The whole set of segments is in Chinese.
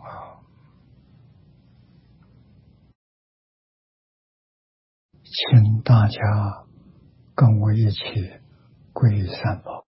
请大家跟我一起皈依三宝。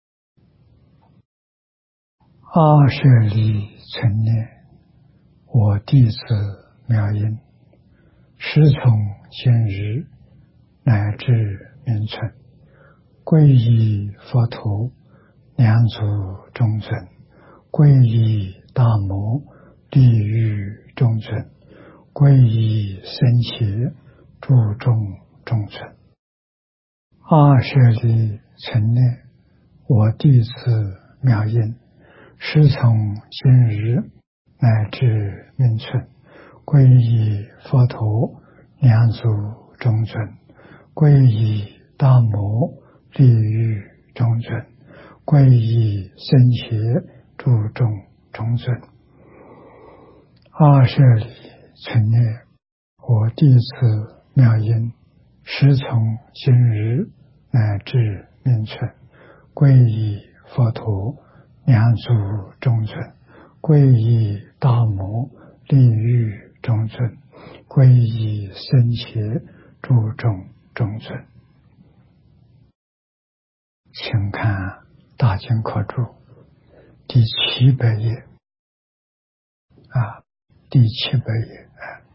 阿舍利存念，我弟子妙音，师从今日乃至明存，皈依佛陀，两足中尊，皈依大摩，地狱中尊，皈依僧伽，诸众中尊。阿舍利存念，我弟子妙音，师从今日乃至明存，皈依佛陀，两足中尊，皈依大摩，地狱中尊，皈依僧伽，诸众中尊。阿舍利存念，我弟子妙音，师从今日乃至明存，皈依佛陀，两足中尊，皈依大摩，地狱中尊，皈依僧伽，诸众中尊。请看大经课注第700页第700页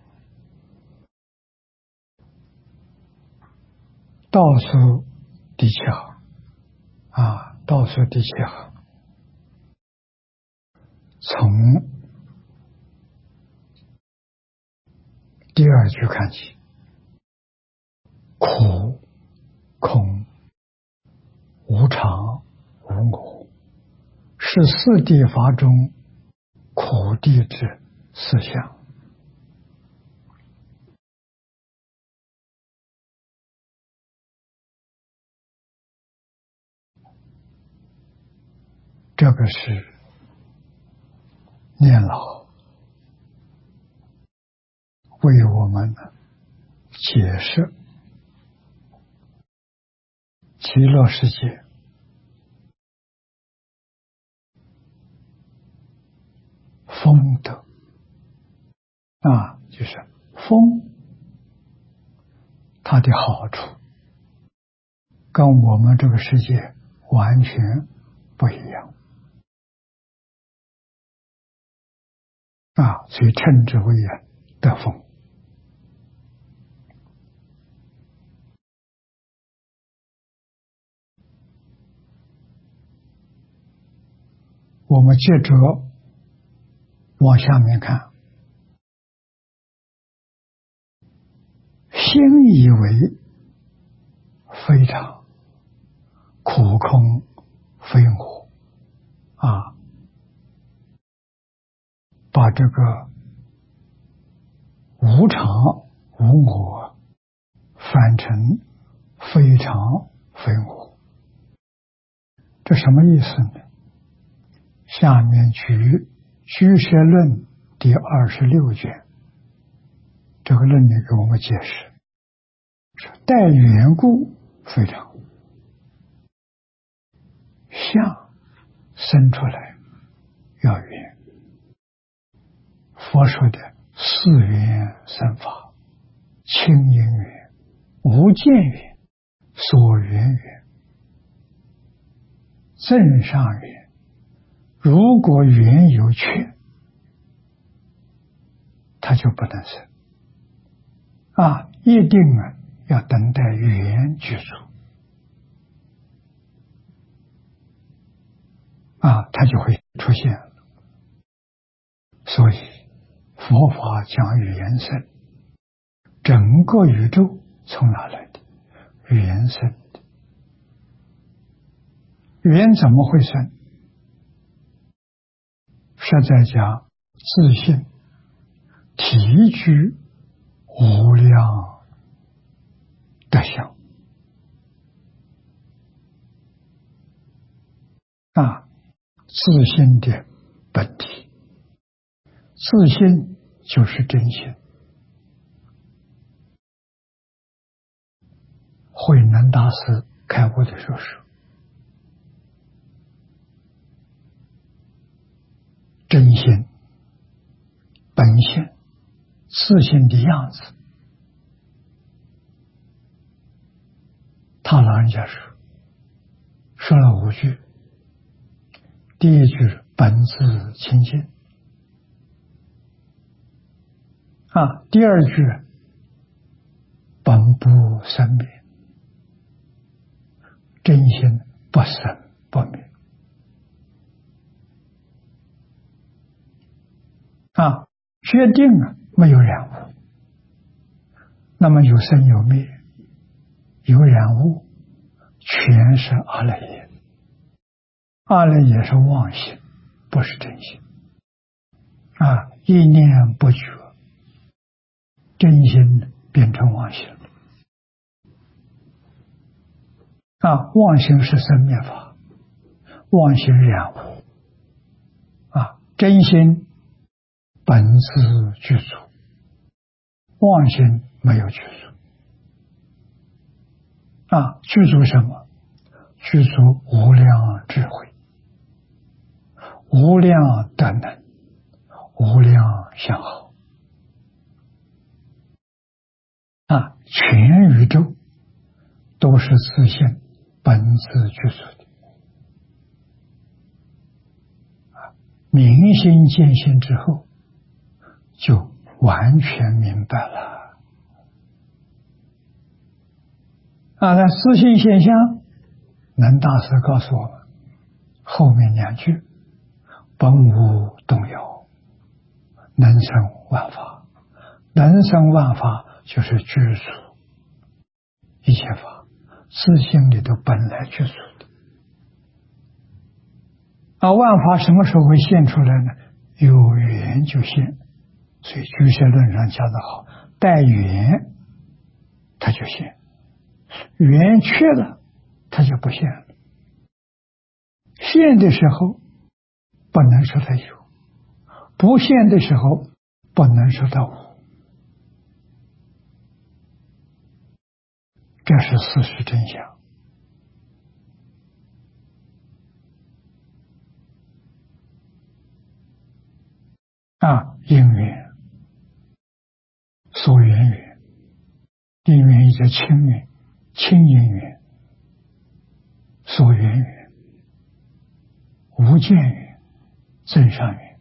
倒数第7行倒数第7行，从第2句看起，苦、空、无常、无我，是四谛法中苦谛之四相。这个是念老为我们解释极乐世界风德就是风它的好处跟我们这个世界完全不一样所以称之为德风。我们接着往下面看，心以为非常，苦空非我把这个无常无我翻成非常非我，这什么意思呢？下面举居舍论第26卷这个论里给我们解释，待缘故非常，相生出来要缘，佛说的四缘生法，清因缘、无间缘、所缘缘、正上缘，如果缘有缺，它就不能生一定要等待缘具足它就会出现了。所以佛法讲缘生，整个宇宙从哪来的？缘生的。缘怎么会生？实在讲自性体具无量德相自性的本体，自性就是真性。慧能大师开悟的时候说，真心性、自性的样子。他老人家说了5句，第一句是本自清净，第二句本不生灭，真心不生不灭。决定没有染污，那么有生有灭，有染污，全是阿赖耶。阿赖耶是妄心，不是真心。一念不觉，真心变成妄心了。妄心是生灭法，妄心染污。真心本自具足，妄心没有具足。具足什么？具足无量智慧，无量德能，无量相好。全宇宙都是自性本自具足的。明心见性之后，就完全明白了。那自性现象，能大师告诉我们后面2句：本无动摇，能生万法。能生万法就是具足一切法，自性里头本来具足的。万法什么时候会现出来呢？有缘就现。所以居士论上讲得好，带缘它就现，缘缺了它就不现了。现的时候不能说它有，不现的时候不能说它无，这是事实真相。因缘所缘缘，因缘也叫亲缘，亲因缘，所缘缘，无间缘，增上缘。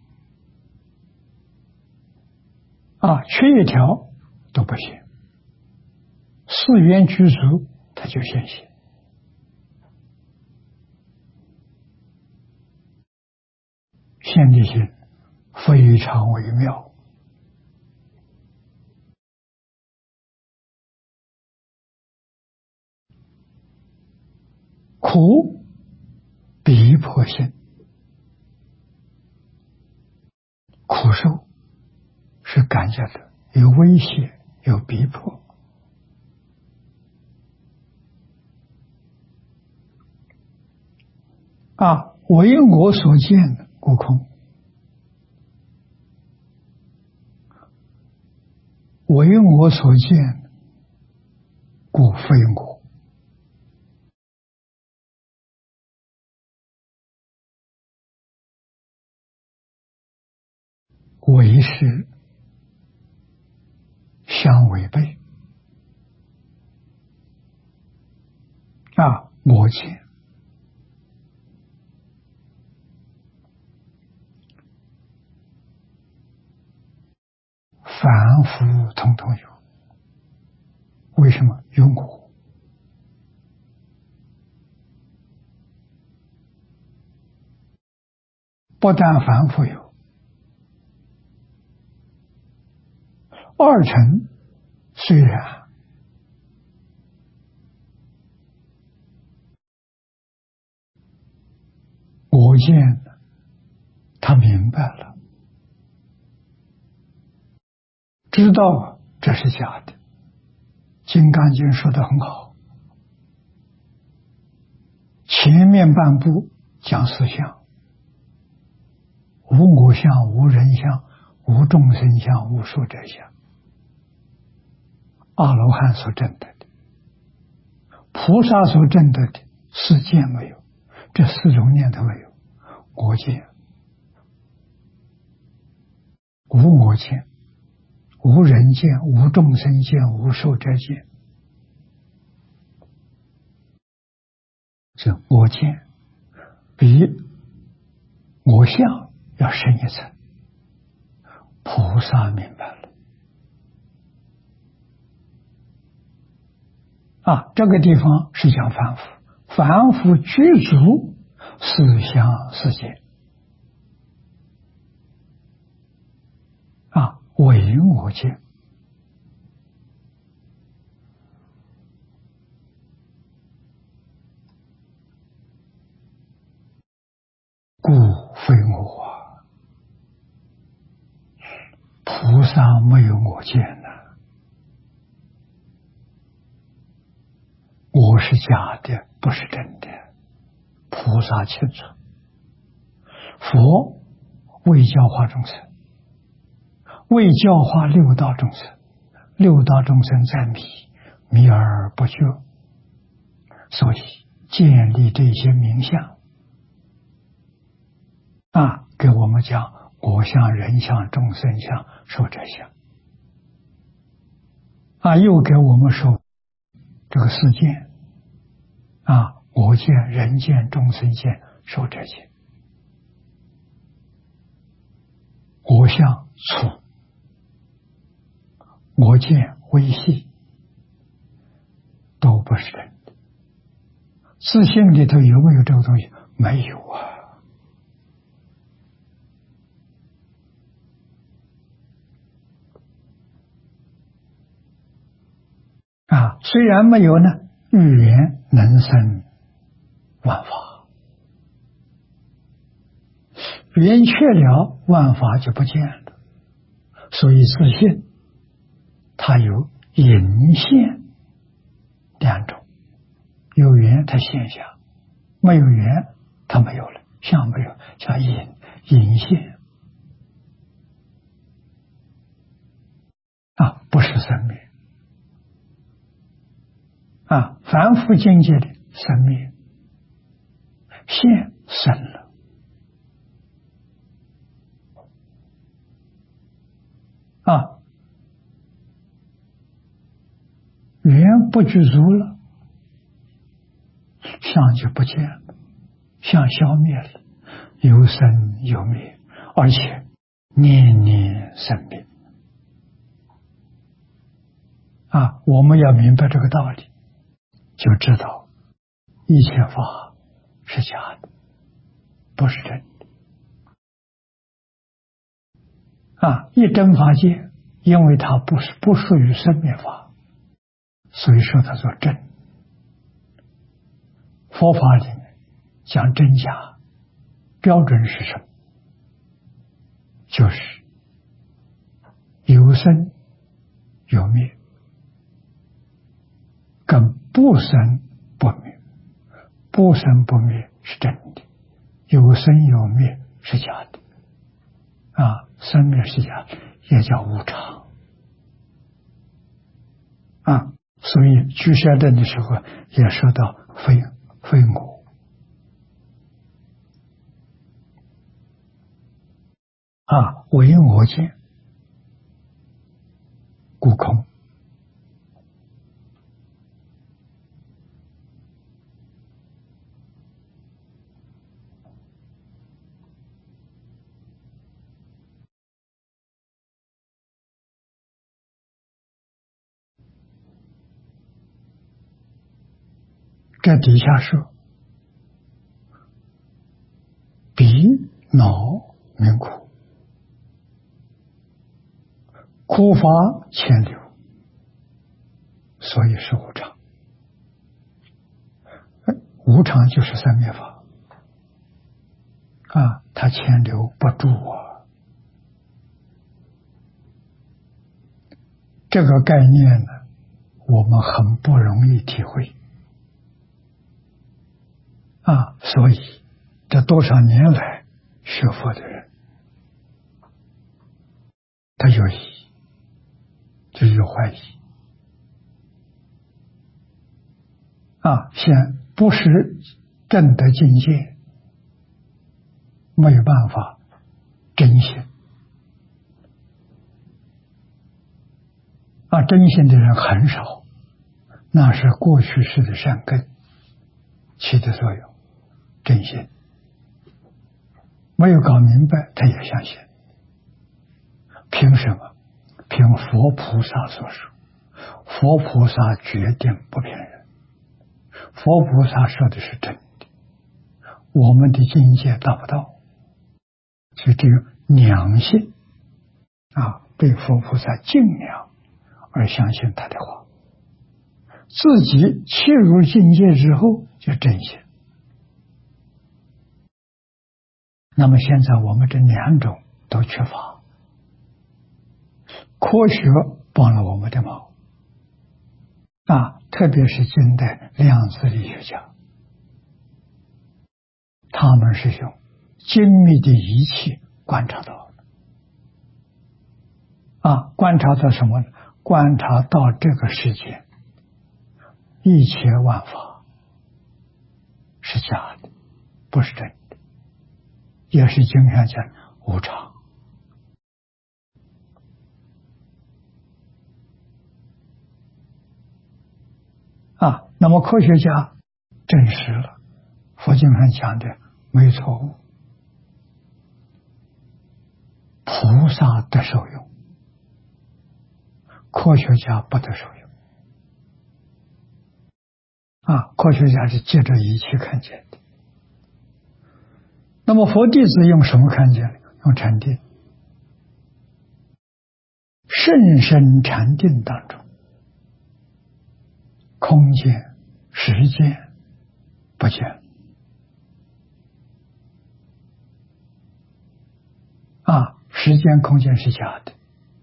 缺一条都不行，四缘具足它就现行。现地性非常微妙。苦逼迫性，苦受是感觉的，有威胁，有逼迫。为我所见故空，为我所见故非我。为是相违背。我见凡夫统统有。为什么有我？不但凡夫有，二乘虽然我见他明白了，知道这是假的。金刚经说得很好，前面半部讲四相，无我相，无人相，无众生相，无寿者相。阿罗汉所证得的，菩萨所证得的是见没有，这4种念头没有。我见、无我见、 无人见，无众生见，无寿者见。这我见比我相要深一层。菩萨明白了这个地方是讲凡夫，凡夫具足四相四见唯我见。故非我菩萨没有我见我是假的，不是真的。菩萨清楚，佛为教化众生，为教化六道众生，六道众生在迷，迷而不觉，所以建立这些名相给我们讲我相、人相、众生相、寿者相又给我们说这个世界我见、人见、众生见、寿者见。我相粗，我见微细，都不是真的。自信里头有没有这个东西？没有虽然没有呢，语言能生万法，语言缺了，万法就不见了。所以自信它有隐现两种，有缘它现象，没有缘它没有了，相没有，叫隐现不是生灭凡夫境界的生灭现生了缘不具足了，相就不见了，相消灭了，有生有灭，而且念念生灭我们要明白这个道理，就知道一切法是假的，不是真的一真法界，因为它不属于生灭法，所以说它做真。佛法里面讲真假标准是什么？就是有生有灭，跟不生不灭。不生不灭是真的，有生有灭是假的生灭是假的，也叫无常所以居士论的时候也说到非我唯我见，故空。这底下说鼻脑明苦，苦法牵流，所以是无常。无常就是生灭法它牵流不住这个概念呢，我们很不容易体会所以这多少年来学佛的人，他有疑，就有怀疑现不是正得境界，没有办法真心真心的人很少，那是过去世的善根起的作用。真心没有搞明白，他也相信。凭什么？凭佛菩萨所说，佛菩萨决定不骗人，佛菩萨说的是真的，我们的境界达不到，所以这个良心被佛菩萨敬仰而相信他的话，自己切入境界之后就真心。那么现在我们这两种都缺乏，科学帮了我们的忙特别是近代量子力学家，他们是用精密的仪器观察到的观察到什么呢？观察到这个世界一切万法是假的，不是真的，也是经上讲无常。那么科学家证实了佛经上讲的没有错误，菩萨得受用，科学家不得受用科学家是借着仪器看见的。那么佛弟子用什么看见？用禅定，甚深禅定当中，空间时间不见时间空间是假的，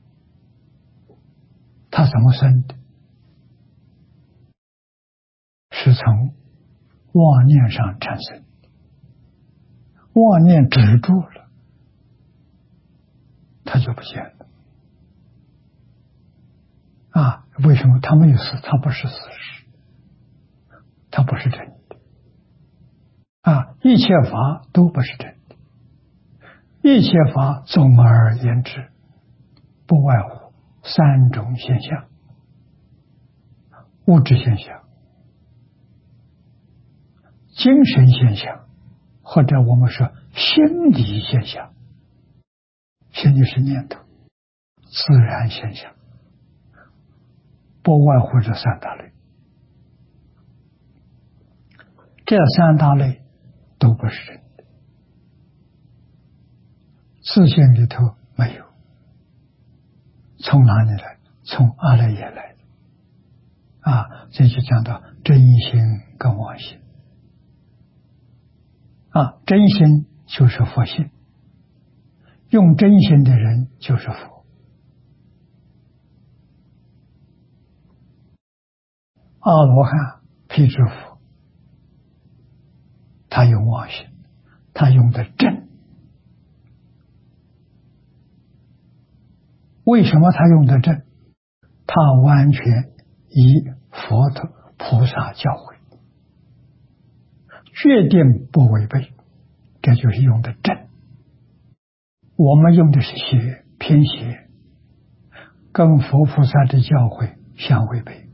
它怎么生的？是从妄念上产生，妄念止住了，它就不见了为什么？它没有事，它不是事实，它不是真的一切法都不是真的，一切法总而言之不外乎三种现象：物质现象、精神现象，或者我们说心理现象。心理是念头，自然现象，不外乎这三大类。这三大类都不是真的，自性里头没有。从哪里来？从阿赖耶来的这就讲到真心跟妄心真心就是佛性，用真心的人就是佛。阿罗汉辟支佛，他用妄心，他用的真。为什么他用的真？他完全以佛的菩萨教诲，决定不违背，这就是用的真。我们用的是邪，偏邪，跟佛菩萨的教诲相违背。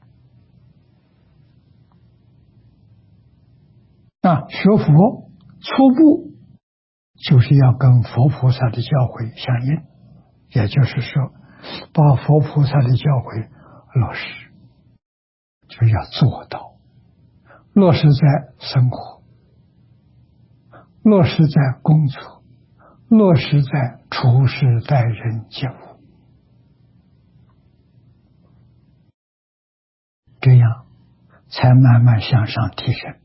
学佛初步就是要跟佛菩萨的教诲相应，也就是说把佛菩萨的教诲落实，就要做到，落实在生活，落实在工作，落实在处事待人接物，这样才慢慢向上提升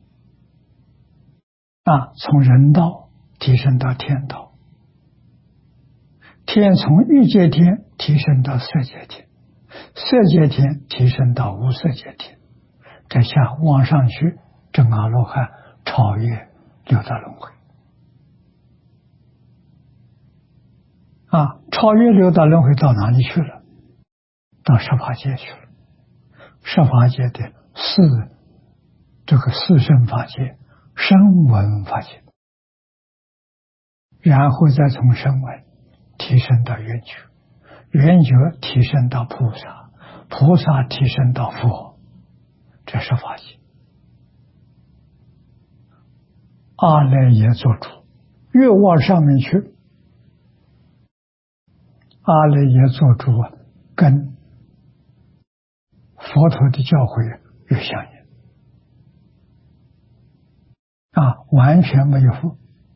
从人道提升到天道，天从欲界天提升到色界天，色界天提升到无色界天，这下往上去，证阿罗汉，超越六道轮回超越六道轮回到哪里去了？到十法界去了。十法界的四圣法界、声闻法界，然后再从声闻提升到圆觉，圆觉提升到菩萨， 菩萨提升到佛，这是法界。阿赖耶做主，越往上面去，阿赖耶做主跟佛陀的教诲越相应完全没有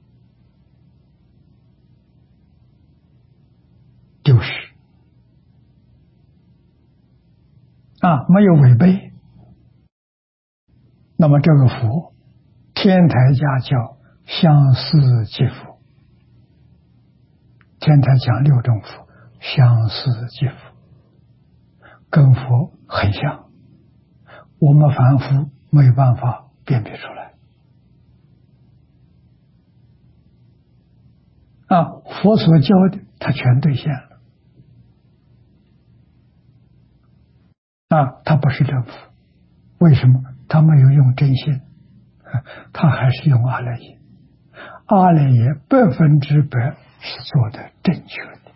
丢失没有违背。那么这个佛，天台家叫相似即佛，天台讲6种佛，相似即佛，跟佛很像，我们凡夫没有办法辨别出来佛所教的他全兑现了他不是正佛，为什么？他没有用真心，他还是用阿赖耶。阿赖耶100%是做的正确的、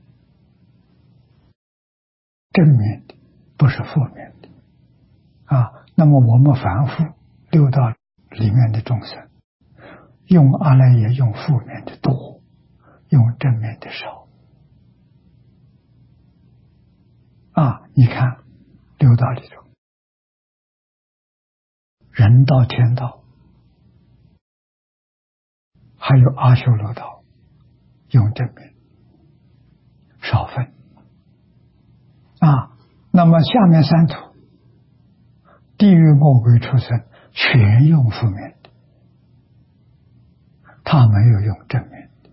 正面的，不是负面的那么我们凡夫六道里面的众生，用阿赖耶用负面的多，用正面的少你看六道里头，人道、天道，还有阿修罗道，用正面少分那么下面三途，地狱、魔鬼、畜生，全用负面的，他没有用正面的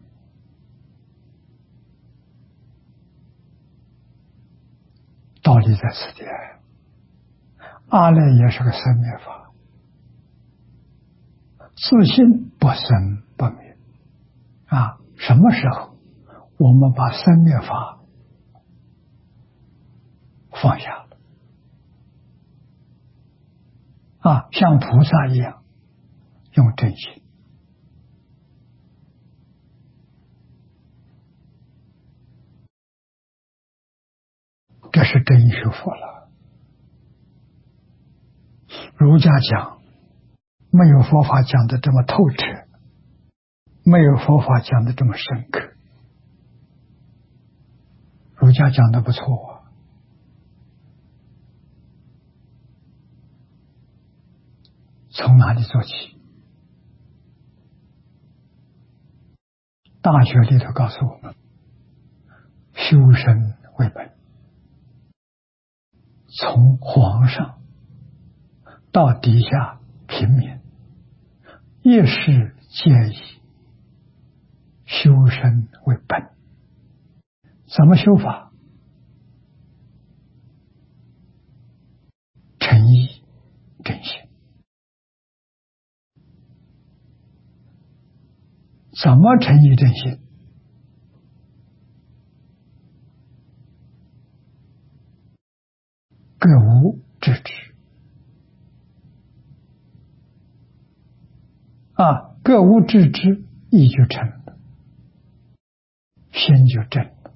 道理在此地。阿赖耶是个生灭法，自信不生不灭什么时候我们把生灭法放下了像菩萨一样用真心，这是真学佛了。儒家讲没有佛法讲的这么透彻，没有佛法讲的这么深刻，儒家讲的不错从哪里做起？大学里头告诉我们，修身为本，从皇上到底下平民，一事皆以修身为本。怎么修法？诚意正心。怎么诚意正心？各无自知各无自知，意就成了，心就正了。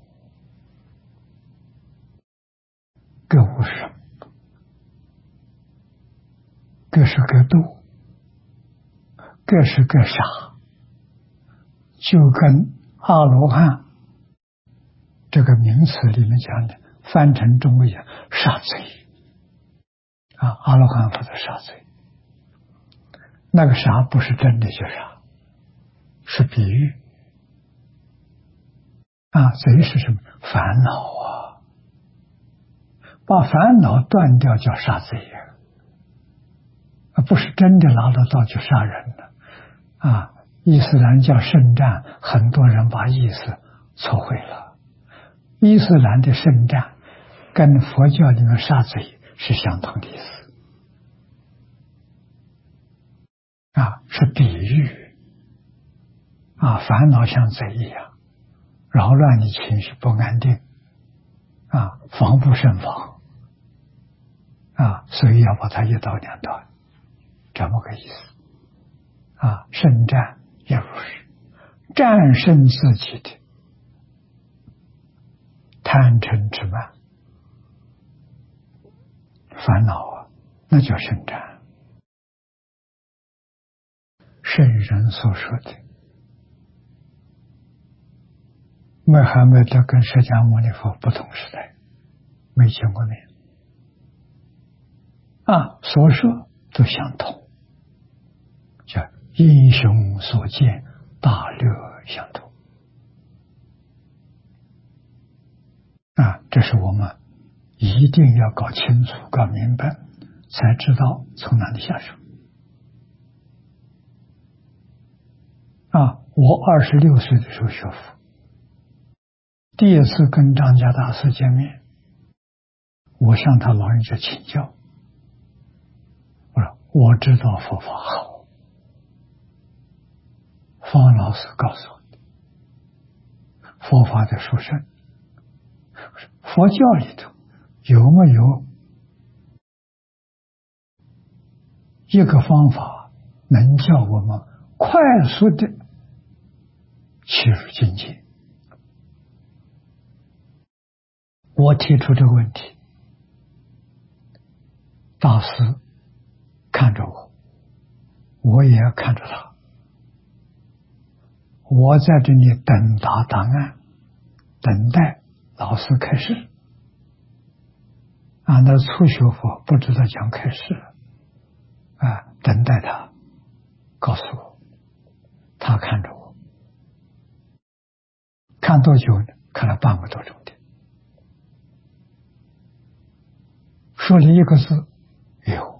各无是什么？各是各度，各是各傻，就跟阿罗汉这个名词里面讲的，翻成中文讲傻贼阿罗汉佛的傻贼。那个傻不是真的就傻，是比喻贼是什么？烦恼把烦恼断掉叫杀贼不是真的拿得到就杀人了伊斯兰叫圣战，很多人把意思错会了。伊斯兰的圣战跟佛教里面杀贼是相同的意思是比喻烦恼像贼一样扰乱你情绪，不安定防不胜防所以要把它一刀两断，这么个意思圣战也如是，战胜自己的贪嗔痴慢， 烦恼啊，那叫圣禅。圣人所说的，穆罕默德跟释迦牟尼佛不同时代，没见过面啊，所说都相同，叫英雄所见，大略相同啊，这是我们一定要搞清楚、搞明白，才知道从哪里下手啊。我26岁的时候学佛，第一次跟张家大师见面，我向他老人家请教，我说我知道佛法好，方老师告诉我的，佛法的殊胜，佛教里头有没有一个方法能叫我们快速的切入境界？我提出这个问题，大师看着我，我也看着他，我在这里等答答案，等待老师开示。俺的初学佛不知道讲开示啊，等待他告诉我，他看着我，看多久呢？看了半个多钟点，说了一个字，有。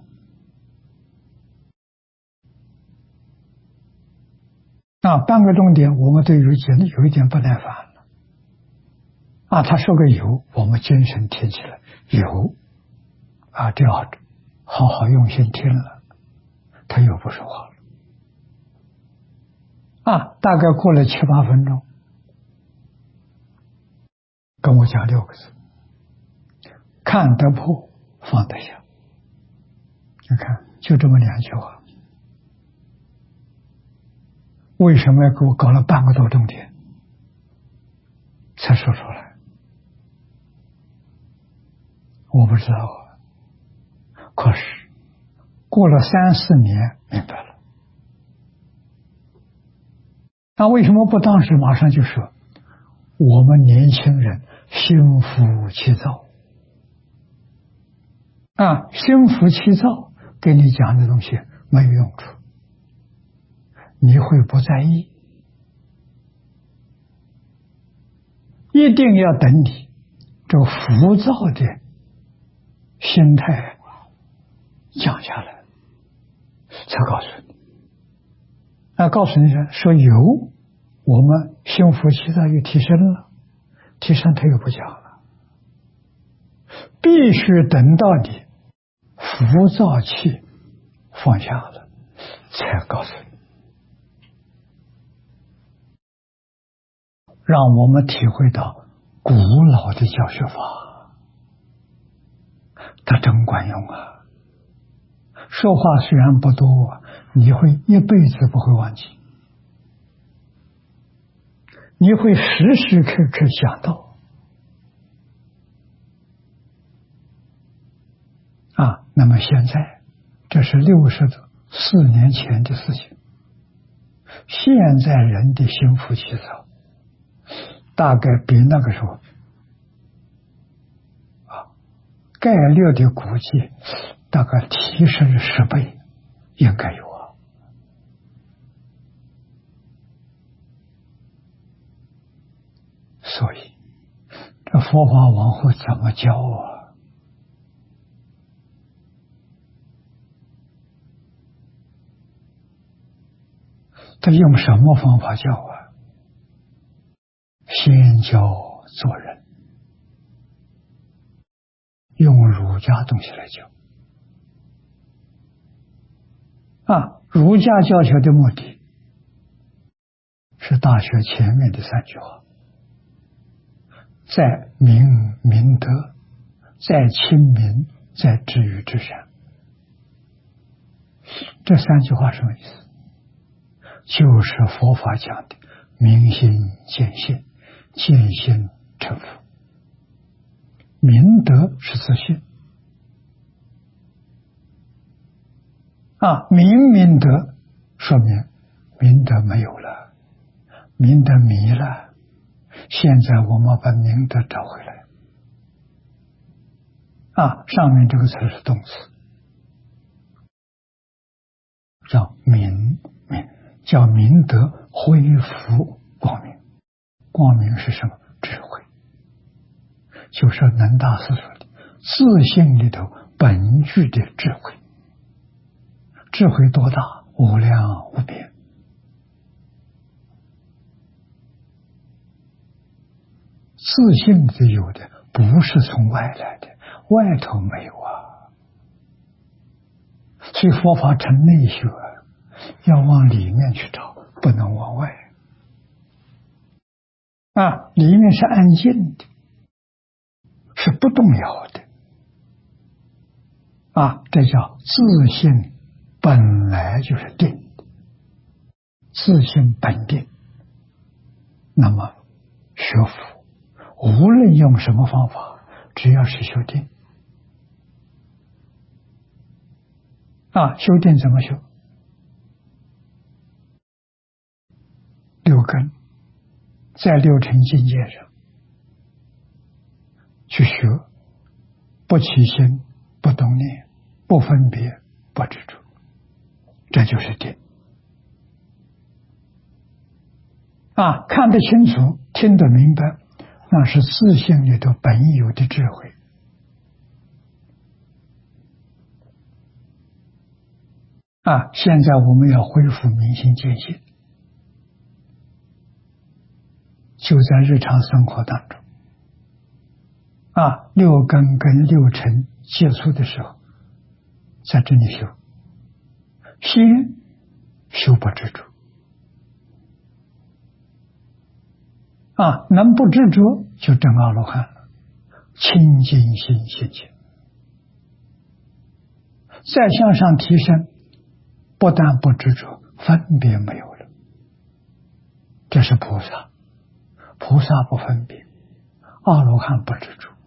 那半个钟点，我们都有一点不耐烦了啊！他说个有，我们精神提起来，有啊，这要好好用心听了，他又不说话了啊！大概过了7、8分钟，跟我讲6个字：看得破，放得下。你看，就这么2句话，为什么要给我搞了半个多钟点才说出来？我不知道啊。可是过了3、4年明白了。那为什么不当时马上就说？我们年轻人心浮气躁啊，心浮气躁给你讲的东西没有用处，你会不在意。一定要等你这浮躁的心态降下来，才告诉你。那告诉你说有，我们心浮气躁又提升了，提升他又不讲了，必须等到你浮躁气放下了，才告诉你，让我们体会到古老的教学法，它真管用啊！说话虽然不多，你会一辈子不会忘记，你会时时刻刻想到啊。那么现在这是64年前的事情，现在人的心浮气躁大概比那个时候概略的估计大概提升10倍，应该有啊。所以这佛法往后怎么教啊？他用什么方法教啊？先教做人，用儒家东西来教啊。儒家教学的目的是大学前面的3句话：在明德，在亲民，在知遇之善。这3句话什么意思？就是佛法讲的明心见性，见性成佛。明德是自信， 明明德说明明德没有了，明德迷了。现在我们把明德找回来。上面这个词是动词，叫明，叫明德恢复光明。光明是什么？智慧，就是南大师说的自性里头本具的智慧。智慧多大？无量无边。自性里有的，不是从外来的，外头没有啊。所以佛法成内学，要往里面去找，不能往外。里面是安静的，是不动摇的。这叫自性本来就是定的，自性本定。那么学佛无论用什么方法，只要是修定。修定怎么修？六根，在六尘境界上去学，不起心，不动念，不分别，不执着，这就是定。看得清楚，听得明白，那是自性里头本有的智慧。现在我们要恢复明心见性，就在日常生活当中。六根跟六尘接触的时候，在这里修，先修不执着。能不执着就证阿罗汉了，清净心现前。再向上提升，不但不执着，分别没有了，这是菩萨。菩萨不分别，阿罗汉不执着。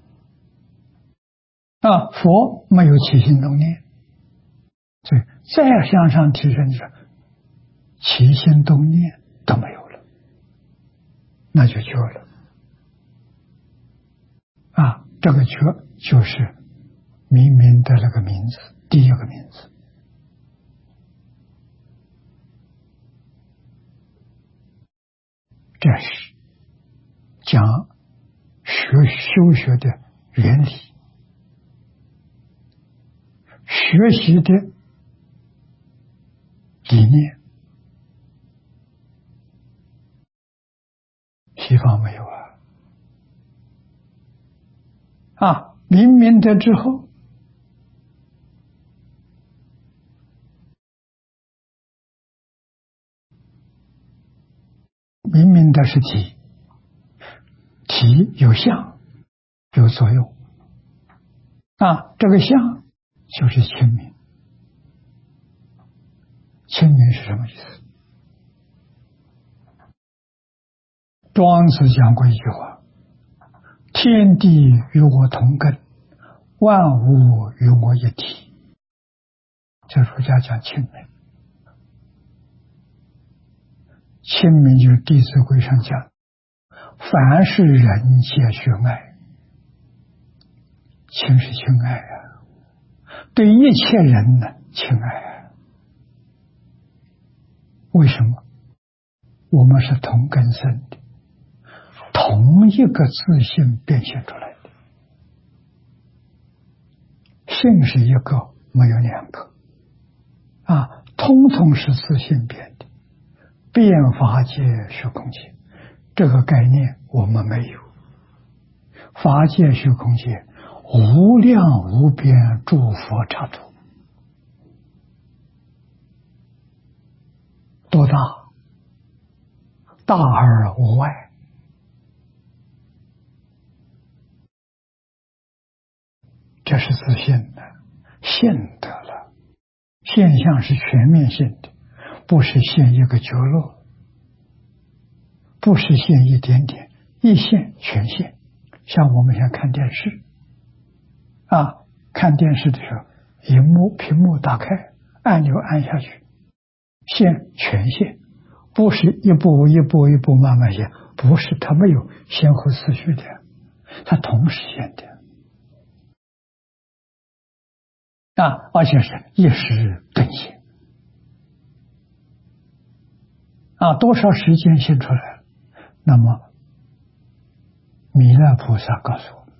佛没有起心动念，所以再向上提升是起心动念都没有了，那就觉了。这个觉就是明明的那个名字，第一个名字。这是讲修学的原理，学习的理念。西方没有明明德之后，明明德是体，体有相，有作用。这个相就是清明。清明是什么意思？庄子讲过一句话：天地与我同根，万物与我一体。这儒家讲清明。清明就是《弟子规》上讲，凡是人皆学爱。亲是亲爱对一切人呢，亲爱为什么？我们是同根生的，同一个自性变现出来的。性是一个，没有两个通通是自性变的。变法界虚空界这个概念我们没有。法界虚空界无量无边诸佛刹土，多大？大而无外。这是自性的，现得了。现象是全面性的，不是现一个角落，不是现一点点，一现全现。像我们现在看电视看电视的时候，屏幕打开， 按钮按下去，现全现，不是一步一步一步慢慢现，不是，它没有先后次序的，它同时现的而且是一时顿现多少时间现出来了？那么弥勒菩萨告诉我们，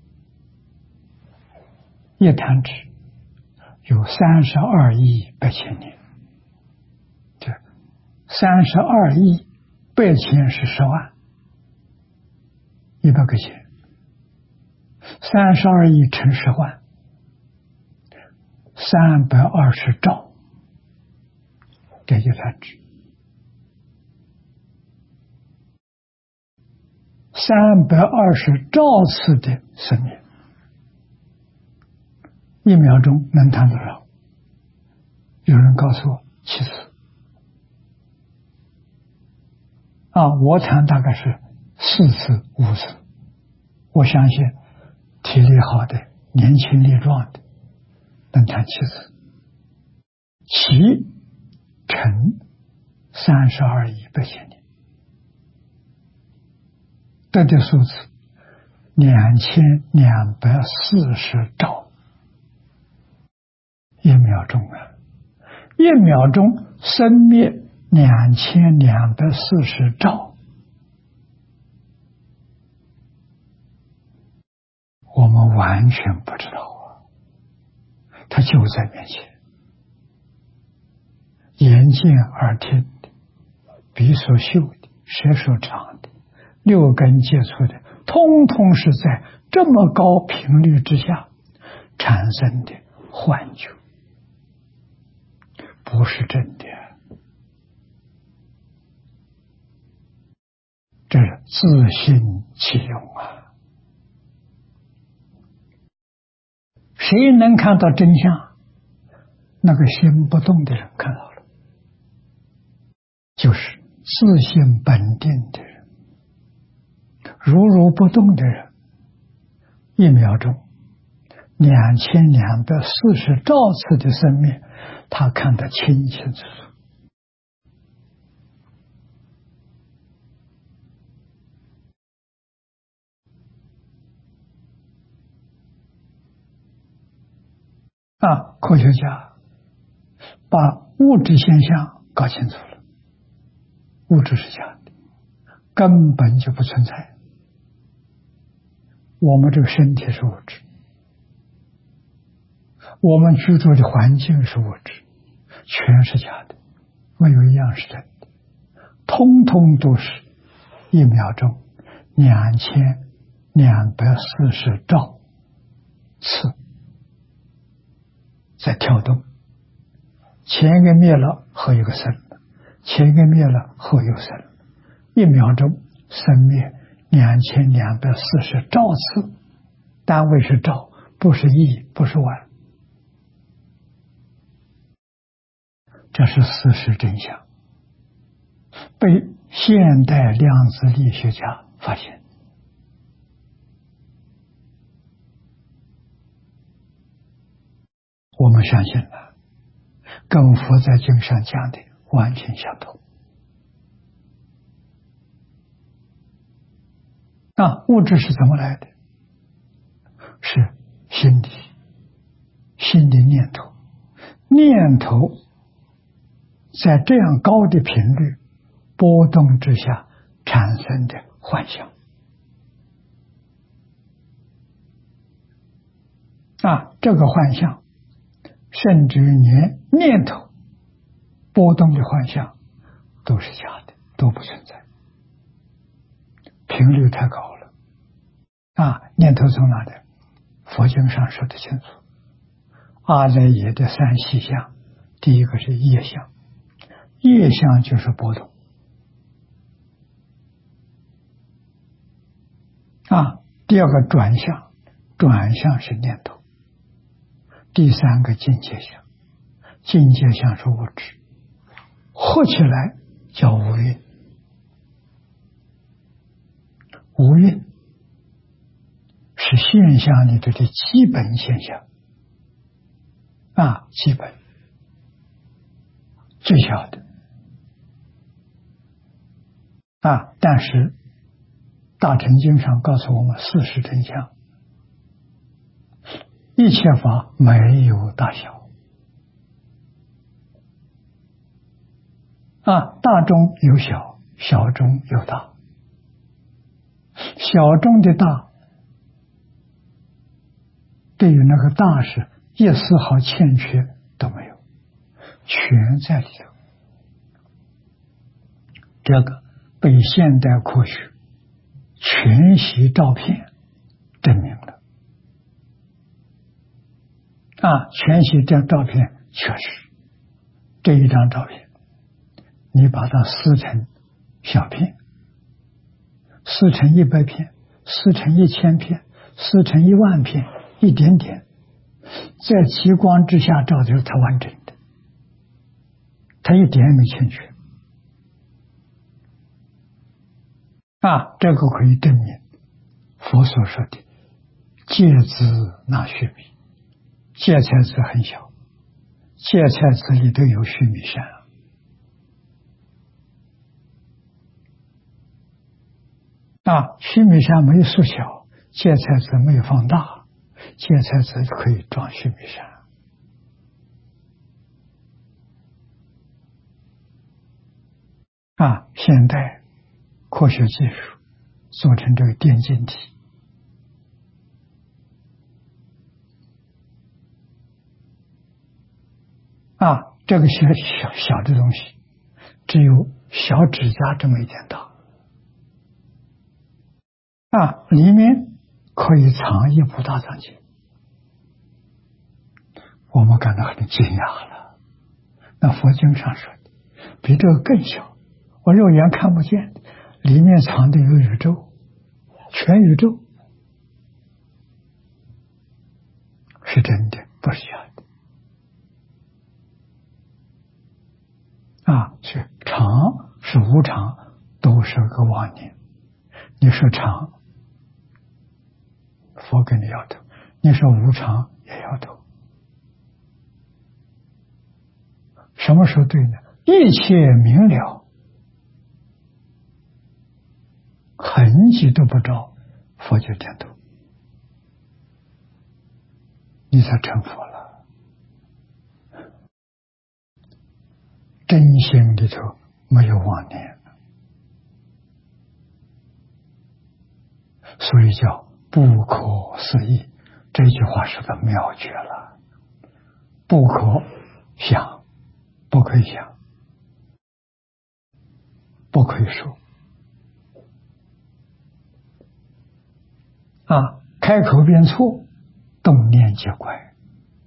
一弹指有32亿8千年，这32亿8千是10万，100个千，32亿乘10万，320兆，这一弹指，320兆次的生命，1秒钟能弹多少？有人告诉我7次我弹大概是4次5次，我相信体力好的年轻力壮的能弹7次，7乘32亿8千年，得的数字2240兆，1秒钟，1秒钟生灭2240兆，我们完全不知道它就在面前，眼见耳听的，鼻所嗅的，舌所尝的，6根接触的，通通是在这么高频率之下产生的幻觉，不是真的，这是自信其用谁能看到真相？那个心不动的人看到了，就是自信本定的人。如不动的人，1秒钟2240兆次的生命，他看得清清楚楚。科学家把物质现象搞清楚了，物质是假的，根本就不存在。我们这个身体是物质，我们居住的环境是物质，全是假的，没有一样是真的，通通都是1秒钟2240兆次在跳动，前一个灭了，后一个生了，前一个灭了，后又生了，1秒钟生灭2240兆次，单位是兆，不是亿，不是万，这是事实真相，被现代量子力学家发现。我们相信了，跟佛在经上讲的完全相同。物质是怎么来的？是心理念头，念头在这样高的频率波动之下产生的幻象。这个幻象甚至于连念头波动的幻象都是假的，都不存在，频率太高了念头从哪来？佛经上说的清楚，阿赖耶的3细相，第一个是业相，业相就是波动第二个转向，转向是念头，第3个境界相，境界相是物质，合起来叫无蕴，无蕴是现象里头的基本现象基本最小的但是大乘经上告诉我们事实真相，一切法没有大小大中有小，小中有大，小中的大对于那个大是一丝毫欠缺都没有，全在里头。这个被现代科学全息照片证明了全息这照片确实，这一张照片你把它撕成小片，撕成100片，撕成1000片，撕成10000片，一点点在极光之下照的是它完整的，它一点也没欠缺这个可以证明佛所说的芥子纳须弥，芥菜籽很小，芥菜籽里都有须弥山须弥山没有缩小，芥菜籽没有放大，芥菜籽可以装须弥山现代科学技术做成这个电晶体这个小的东西只有小指甲这么一点大里面可以藏一部大藏经，我们感到很惊讶了。那佛经上说的比这个更小，我肉眼看不见，里面藏的有宇宙，全宇宙，是真的，不是假的所以常是无常都是个妄念。你说常，佛跟你摇头；你说无常也摇头。什么时候对呢？一切明了，痕迹都不着，佛就点头，你才成佛了。真心里头没有妄念，所以叫不可思议。这句话是个妙绝了，不可想，不可以想，不可以说开口便错，动念皆怪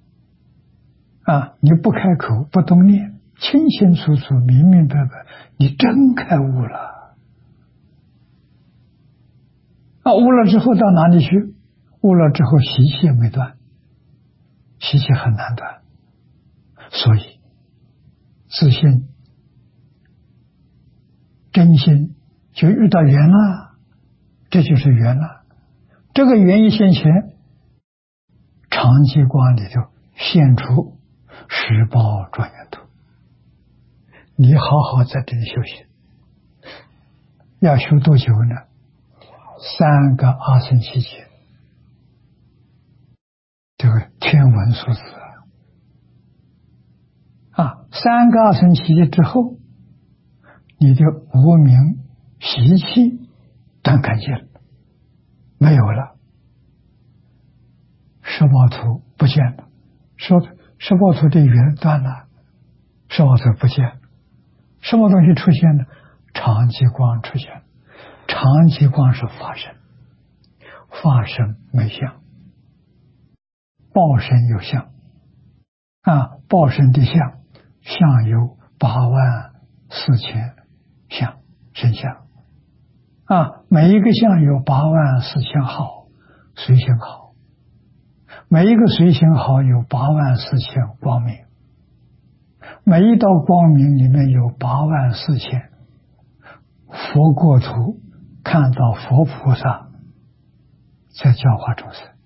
你不开口不动念，清清楚楚明明白白，你真开悟了悟了之后到哪里去？悟了之后习气也没断，习气很难断，所以自信真心就遇到缘了，这就是缘了。这个缘一现前，常寂光里头现出十报庄严图。你好好在这里修行，要修多久呢？3个阿僧祇劫，这个天文数字3个阿僧祇劫之后，你的无明习气断干净了，没有了，十报图不见了，十报图的缘断了，十报图不见了，什么东西出现呢？常寂光出现了。常寂光是法身，法身没相，报身有相报身的相有84000相身相每一个相有84000号随行号，每一个随行号有84000光明，每一道光明里面有84000佛国土，看到佛菩萨在教化众生。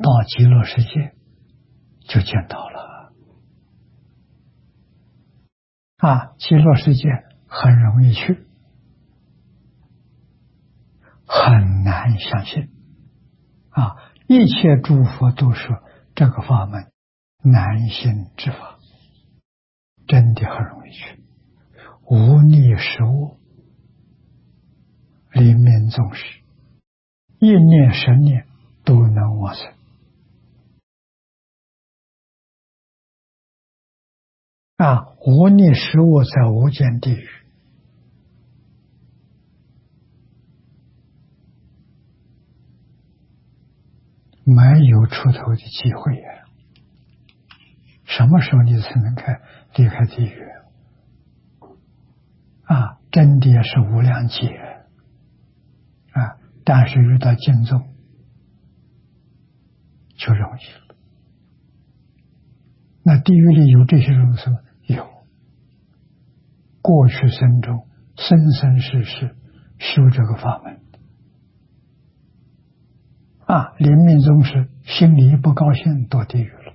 到极乐世界就见到了。极乐世界很容易去，很难相信。一切诸佛都说这个法门难信之法，真的很容易去，无逆实物，临命终时，一念10念都能往生。无逆实物在无间地狱，没有出头的机会呀。什么时候你才能离开地狱？真的是无量劫但是遇到净宗就容易了。那地狱里有这些众生，有。过去生中生生世世修这个法门临命终时心里一不高兴堕地狱了。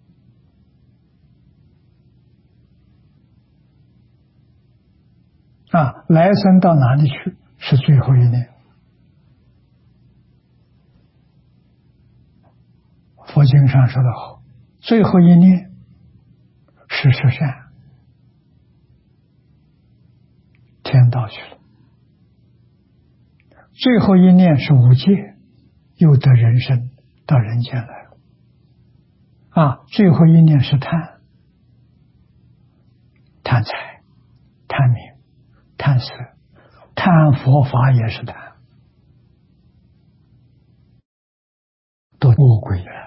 来生到哪里去？是最后一念。佛经上说得好，最后一念是十善，天道去了；最后一念是无戒，又得人生到人间来了。最后一念是贪，贪财、贪名、贪色，贪佛法也是贪，都恶鬼了。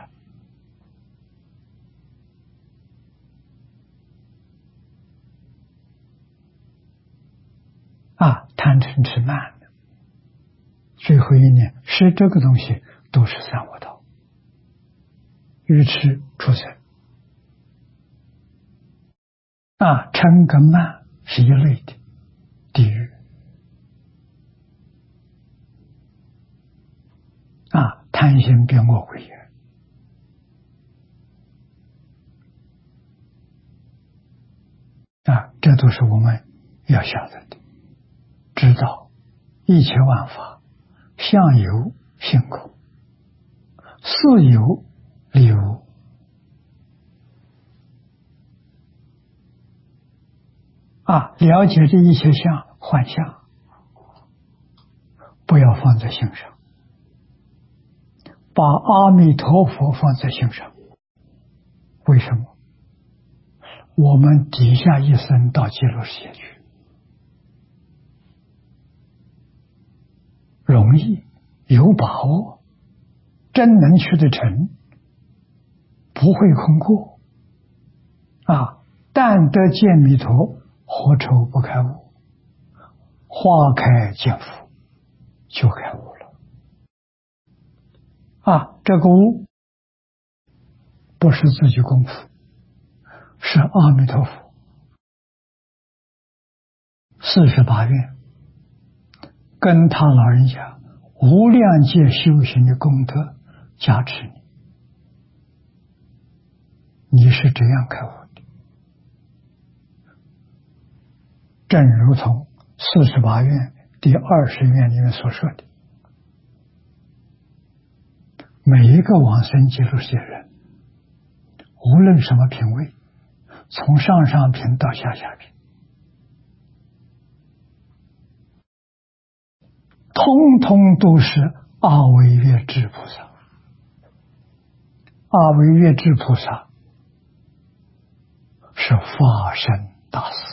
贪嗔痴慢的，最后一念是这个东西都是三恶道，愚痴畜生。嗔跟慢是一类的地狱。贪心变恶鬼也。这都是我们要晓得的，知道一切万法相由性空，事有理无。了解这一切相幻象，不要放在心上，把阿弥陀佛放在心上。为什么？我们底下一生到极乐世界去，容易，有把握，真能去得成，不会空过。但得见弥陀，何愁不开悟？花开见佛，就开悟了。这个悟不是自己功夫，是阿弥陀佛48愿跟他老人家无量界修行的功德加持你，你是这样开悟的。正如同48愿第20愿里面所说的，每一个往生极乐世界人，无论什么品位，从上上品到下下品，通通都是阿惟越致菩萨。阿惟越致菩萨是法身大士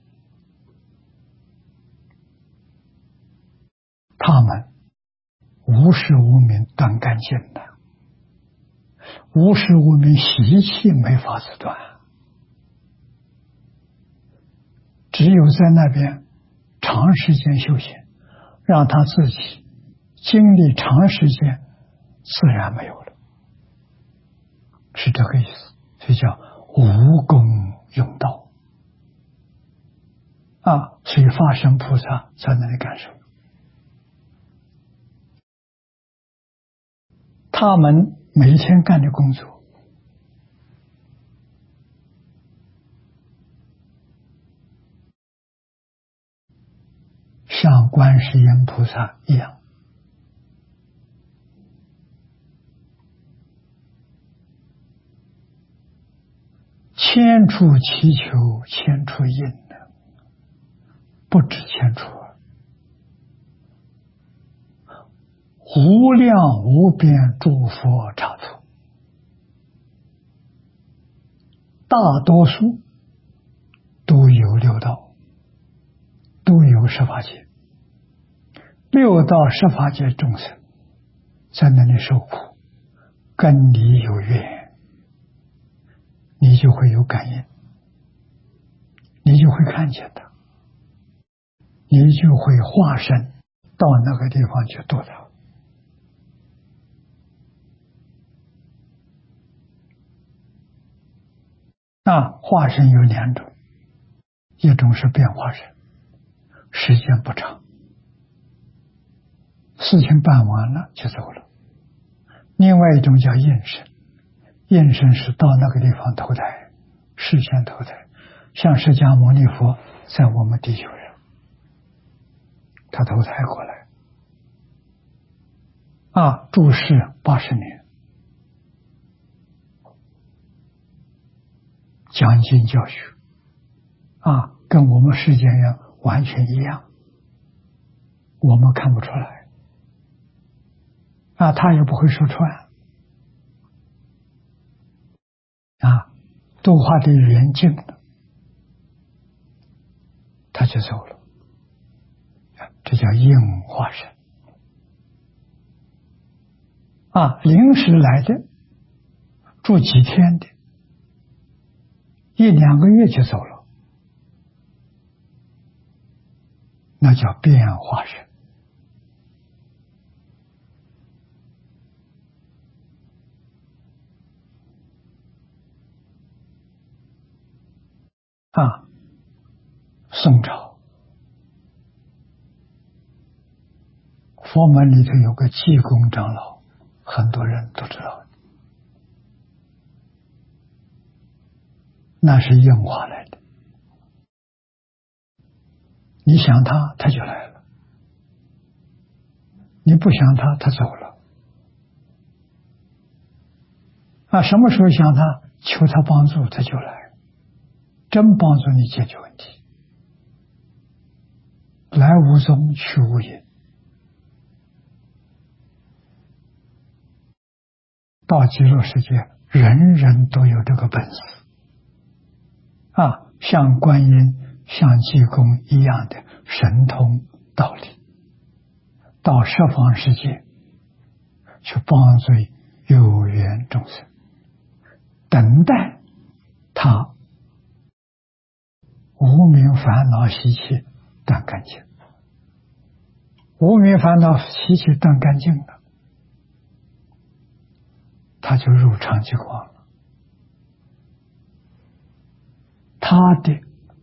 他们无始无明断干净的，无始无明习气没法子断，只有在那边长时间修行，让他自己经历长时间，自然没有了，是这个意思。所以叫无功用道所以法身菩萨在那里感受。他们每一天干的工作，像观世音菩萨一样，千处祈求千处应的，不止千处，无量无边诸佛刹土，大多数都有六道，都有十法界。六道十法界众生在那里受苦，跟你有缘，你就会有感应，你就会看见的，你就会化身到那个地方去度他。化身有两种，一种是变化身，时间不长，事情办完了就走了；另外一种叫应身，应身是到那个地方投胎，视线投胎，像释迦牟尼佛在我们地球上，他投胎过来，住世80年，讲经教学，跟我们世间人完全一样，我们看不出来，他也不会说穿，度化的缘尽了，他就走了，这叫应化身。临时来的，住几天的，1、2个月就走了，那叫变化身。宋朝佛门里头有个济公长老，很多人都知道，那是应化来的，你想他，他就来了；你不想他，他走了。什么时候想他，求他帮助，他就来，真帮助你解决问题。来无踪，去无影。到极乐世界，人人都有这个本事，像观音、像济公一样的神通道理，到十方世界去帮助有缘众生，等待他无明烦恼习气断干净，无明烦恼习气断干净了，他就入常寂光了，他的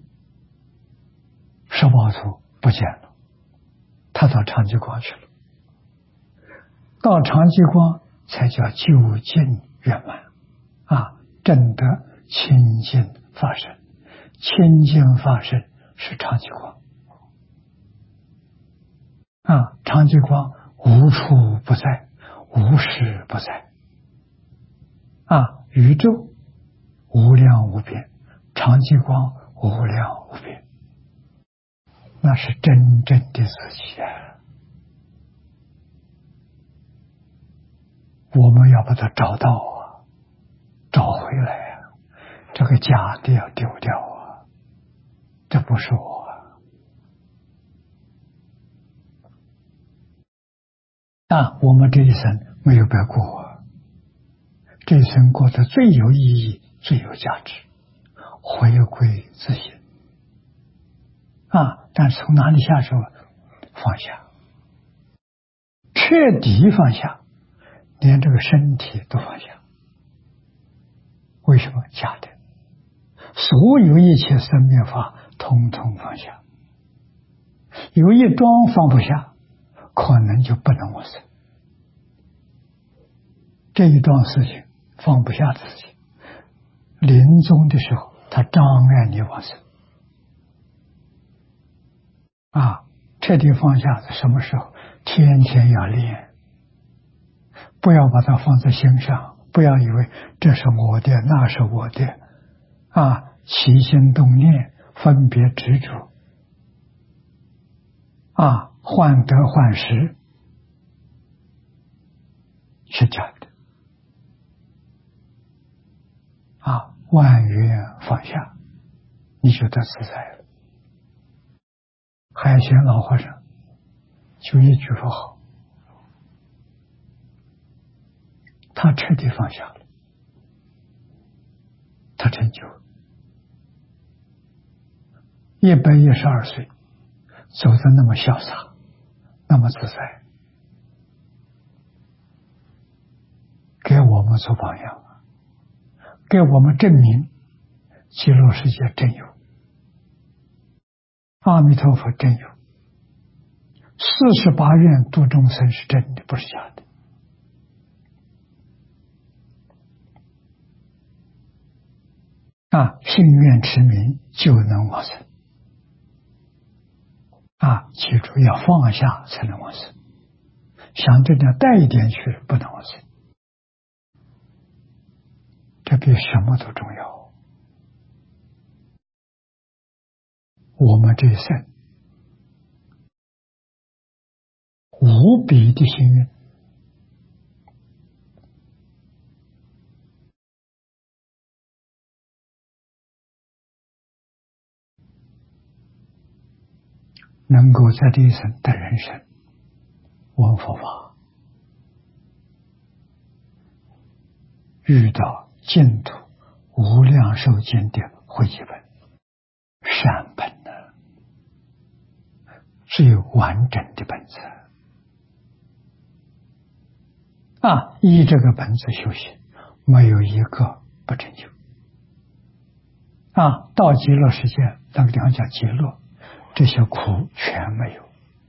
十报图不见了，他到常寂光去了，到常寂光才叫究竟圆满，证得清净法身。清净法身是常寂光，常寂光无处不在，无时不在，宇宙无量无边，常寂光无量无边，那是真正的自己我们要把它找到找回来这个假的要丢掉这不是我我们这一生没有白过这一生过得最有意义，最有价值，回归自信但是从哪里下手？放下，彻底放下，连这个身体都放下。为什么？假的，所有一切生灭法统统放下，有一桩放不下，可能就不能往生。 这一桩事情放不下自己，临终的时候他障碍你往生彻底放下在什么时候？天天要练，不要把它放在心上，不要以为这是我的，那是我的起心动念，分别执着患得患失，是假的万缘放下，你就得自在了。海贤老和尚就一句说好，他彻底放下了，他成就了。112岁，走得那么潇洒，那么自在，给我们做榜样，给我们证明极乐世界真有，阿弥陀佛真有，48愿度众生是真的，不是假的。信愿持名就能往生记住要放下才能往生，想这点带一点去不能往生，这比什么都重要。我们这一生无比的幸运，能够在这一生得人生，闻佛法，遇到净土无量寿经的汇集本、善本只有完整的本子依这个本子修行，没有一个不成就到极乐世界那个地方叫极乐，这些苦全没有，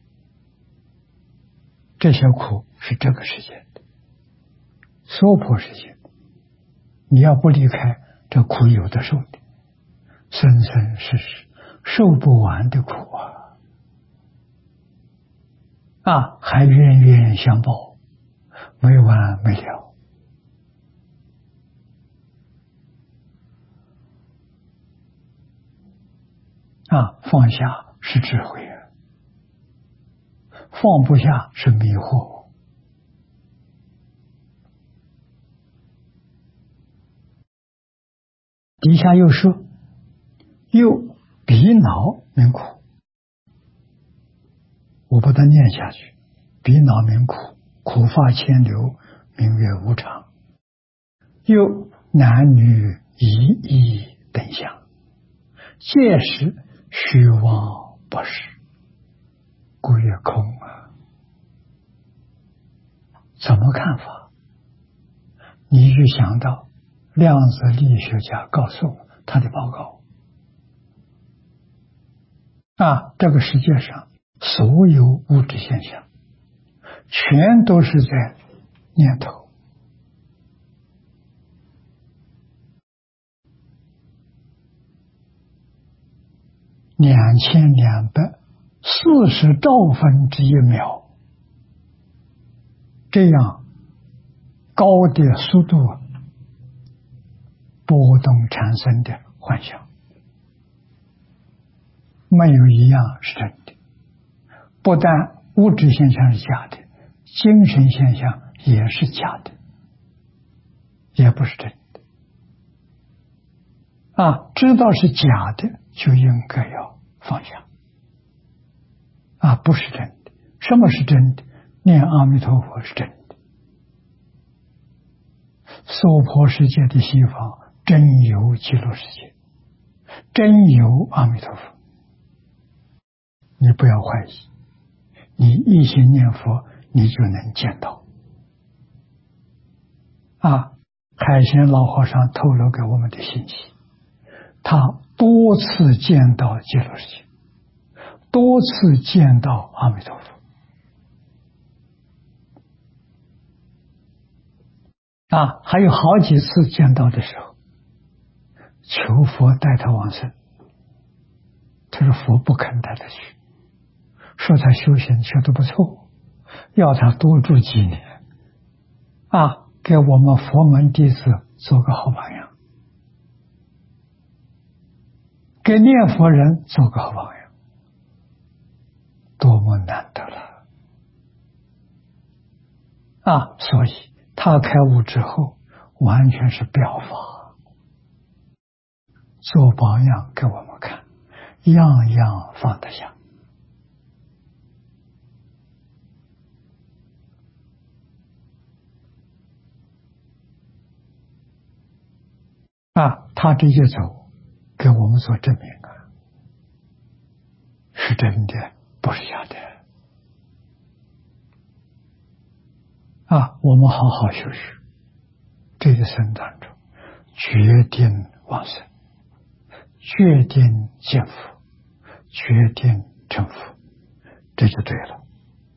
这些苦是这个世界的娑婆世界的，你要不离开，这苦有的受的，生生世世受不完的苦还冤冤相报，没完没了放下是智慧，放不下是迷惑。底下又说，又鼻恼名苦，我把它念下去，鼻恼名苦，苦发牵流，名曰无常。又男女一异等相，届时虚妄不实，故曰空怎么看法？你就想到量子力学家告诉我他的报告这个世界上所有物质现象全都是在念头，2240兆分之一秒，这样高的速度波动产生的幻想，没有一样是真的。不但物质现象是假的，精神现象也是假的，也不是真的知道是假的就应该要放下不是真的。什么是真的？念阿弥陀佛是真的，娑婆世界的西方真有极乐世界，真有阿弥陀佛，你不要怀疑，你一心念佛你就能见到海贤老和尚透露给我们的信息，他多次见到极乐世界，多次见到阿弥陀佛还有好几次见到的时候，求佛带他往生，他说佛不肯带他去，说他修行学得不错，要他多住几年，给我们佛门弟子做个好榜样，给念佛人做个好榜样，多么难得了！所以他开悟之后，完全是表法，做榜样给我们看，样样放得下。他这一走，给我们做证明是真的，不是假的。我们好好修学，这一生当中，决定往生，决定见佛，决定成佛，这就对了。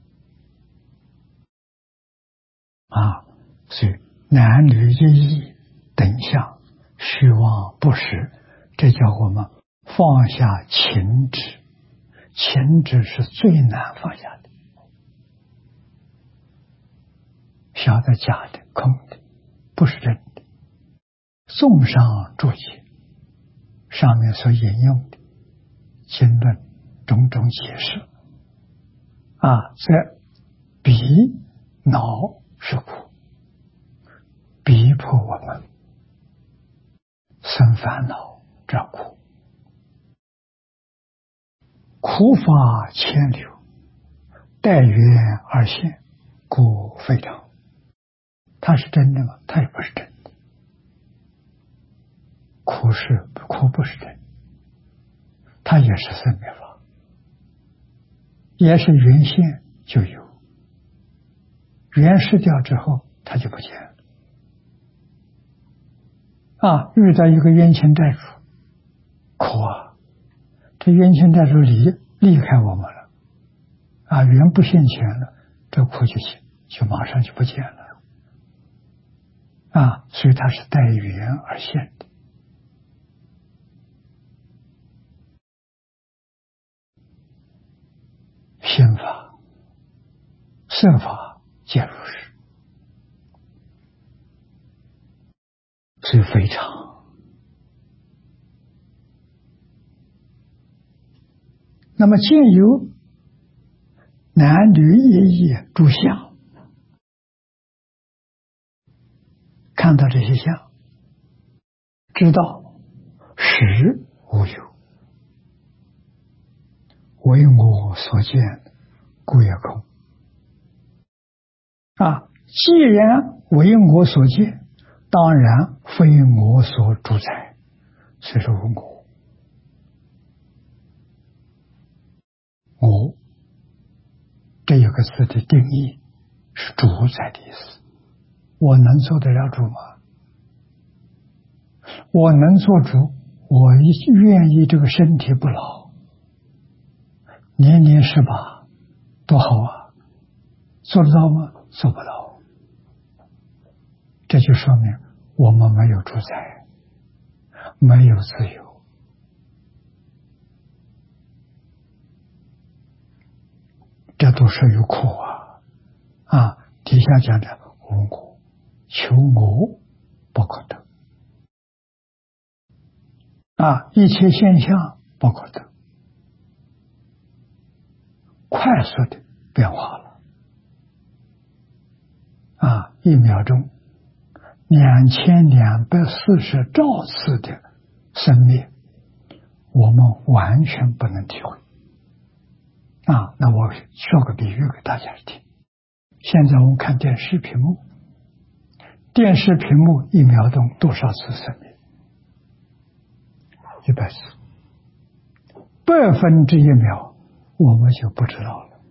所以男女一义等相，虚妄不实，这叫我们放下情执。情执是最难放下的，晓得假的、空的，不是真的。综上注解上面所引用的经论种种解释，这鼻脑是苦，逼迫我们生烦恼，这苦。苦法千流，待缘而现，故非常。它是真的吗？它也不是真的。苦不是真的，它也是生灭法，也是原先就有，缘失掉之后，它就不见了。遇到一个冤亲债主，苦这冤亲债主离开我们了，缘不现前了，这苦就马上就不见了。所以它是待缘而现的。心法、色法皆如是，所以非常。那么见有男女一义诸相，看到这些相，知道实无有，为我所见，故也空。既然为我所见，当然非我所主宰，所以说我。我这一个字的定义是主宰的意思。我能做得了主吗？我能做主，我愿意这个身体不老，年年18，多好啊！做得到吗？做不到。这就说明我们没有主宰，没有自由。这都是有苦底下讲的无我，求我不可得一切现象不可得，快速的变化了1秒钟2240兆次的生灭，我们完全不能体会那我说个比喻给大家听。现在我们看电视屏幕，电视屏幕1秒钟多少次生灭？100次，100分之1秒我们就不知道了，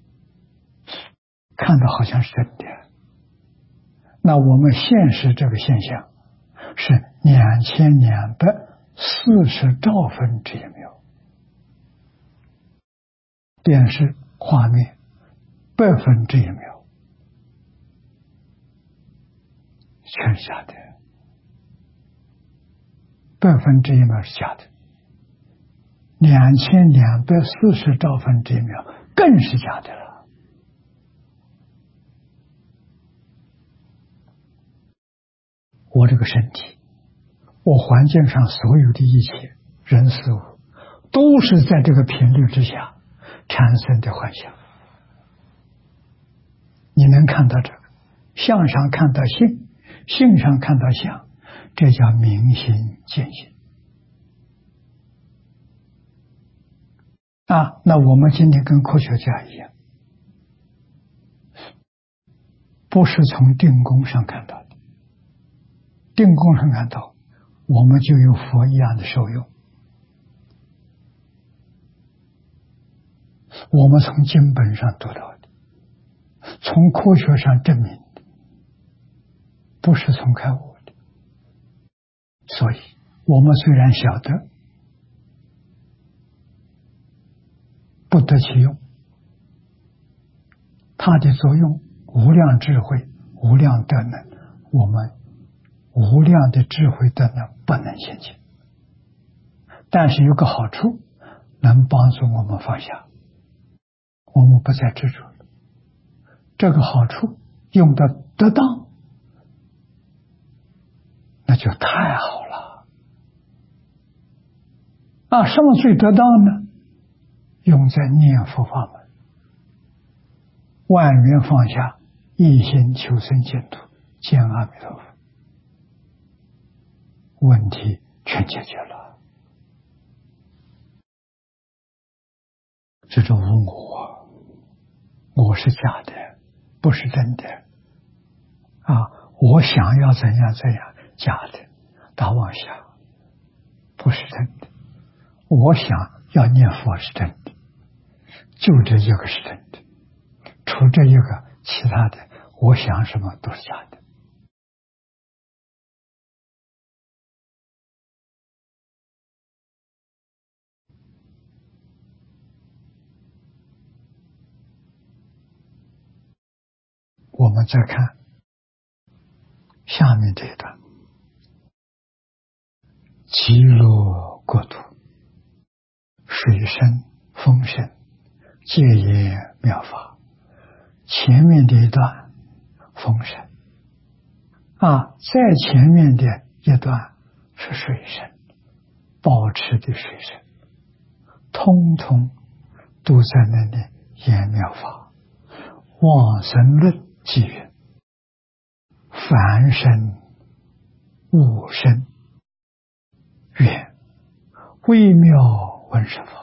看到好像是真的。那我们现实这个现象是2240兆分之1秒，电视画面100分之1秒， 全是假的，1/100是假的，2240兆分之一秒更是假的了。我这个身体，我环境上所有的一切人事物，都是在这个频率之下产生的幻象。你能看到这个，相上看到性，性上看到相，这叫明心见性。那我们今天跟科学家一样，不是从定功上看到的，定功上看到，我们就有佛一样的受用。我们从经本上得到的，从科学上证明的，不是从开悟的。所以我们虽然晓得不得其用，它的作用无量智慧、无量德能，我们无量的智慧德能不能现前。但是有个好处，能帮助我们放下，我们不再执着了。这个好处用得得当，那就太好了。什么最得当呢？用在念佛法门，万缘放下，一心求生净土，见阿弥陀佛，问题全解决了。这种无我是假的，不是真的。我想要怎样怎样，假的，大妄想，不是真的。我想要念佛是真的，就这一个是真的，除这一个，其他的我想什么都是假的。我们再看下面这一段，极乐国土，水深风深，戒言妙法。前面这一段风深在前面的一段是水深，保持的水深，通通都在那里言妙法。往生论记云：凡身悟身，愿微妙闻十法。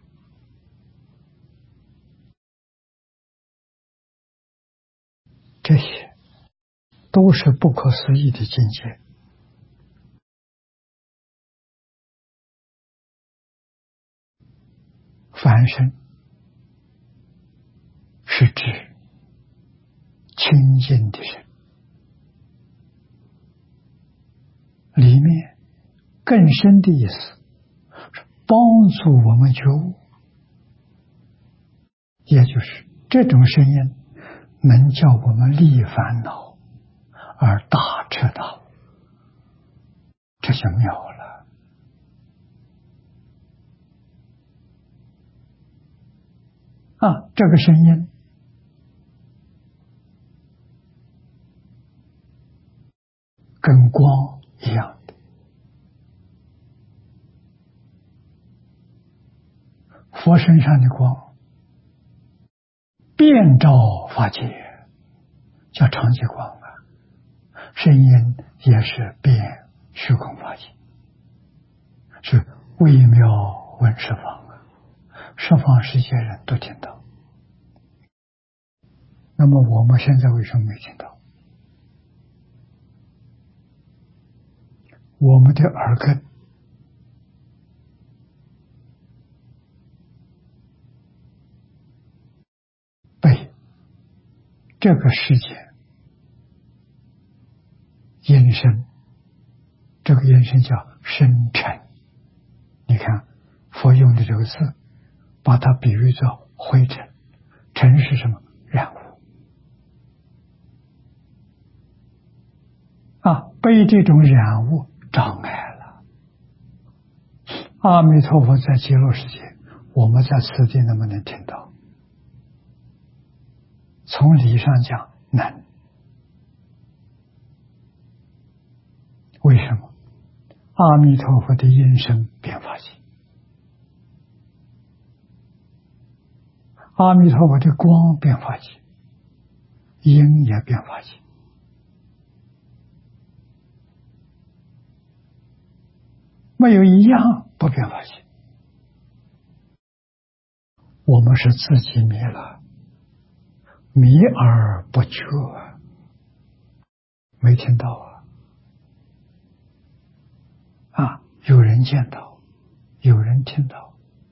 这些都是不可思议的境界。凡身是指清净的身，里面更深的意思是帮助我们觉悟，也就是这种声音能叫我们离烦恼而大彻大悟，这就妙了。这个声音跟光一样的，佛身上的光遍照法界，叫常寂光声音也是遍虚空法界，是微妙闻十方十方世界人都听到。那么我们现在为什么没听到？我们的耳根被这个世界阴身，这个阴身叫深沉。你看佛用的这个字，把它比喻作灰尘，尘是什么？染污被这种染物障碍了。阿弥陀佛在极乐世界，我们在此地能不能听到？从理上讲能。为什么？阿弥陀佛的音声变法界，阿弥陀佛的光变法界，音也变法界。没有一样不变法界。我们是自己迷了，迷而不觉，没听到有人见到，有人听到，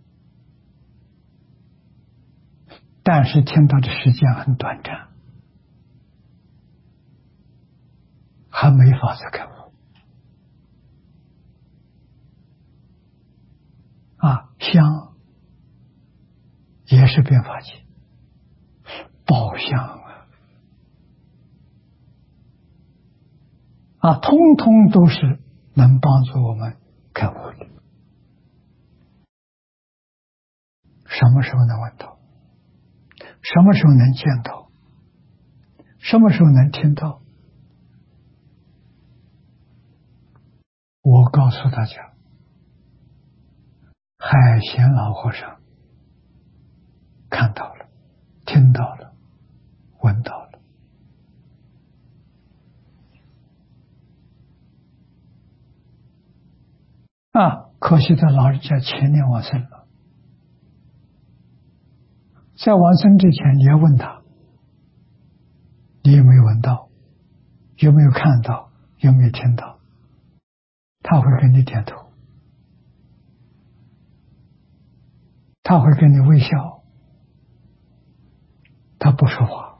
但是听到的时间很短暂，还没法子开悟。香也是变法界，宝香通通都是能帮助我们开悟的。什么时候能闻到？什么时候能见到？什么时候能听到？我告诉大家，海贤老和尚看到了，听到了，闻到了。可惜他老人家前年往生了。在往生之前，你要问他，你有没有闻到？有没有看到？有没有听到？他会跟你点头，他会跟你微笑，他不说话，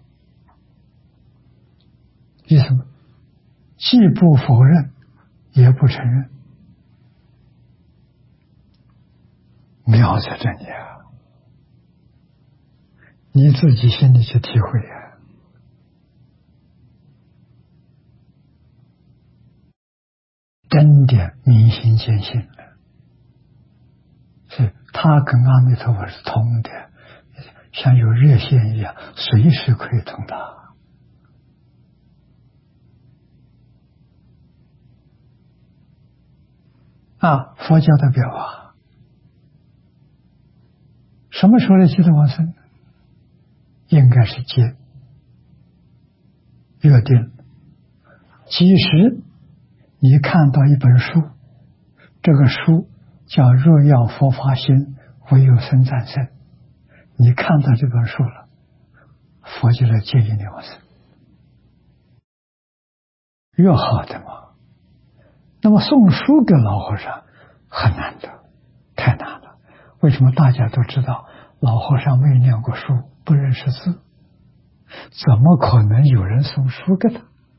意思既不否认，也不承认，妙在这里你自己心里去体会真的明心见性了。是他跟阿弥陀佛是通的，像有热线一样，随时可以通达。佛教的表什么时候来记得往生？应该是戒约定。即使你看到一本书，这个书叫《若要佛法心，唯有僧战胜》，你看到这本书了，佛就来接引你往生，越好的嘛。那么送书给老和尚很难得，太难了。为什么？大家都知道老和尚没念过书，不认识字，怎么可能有人送书给他？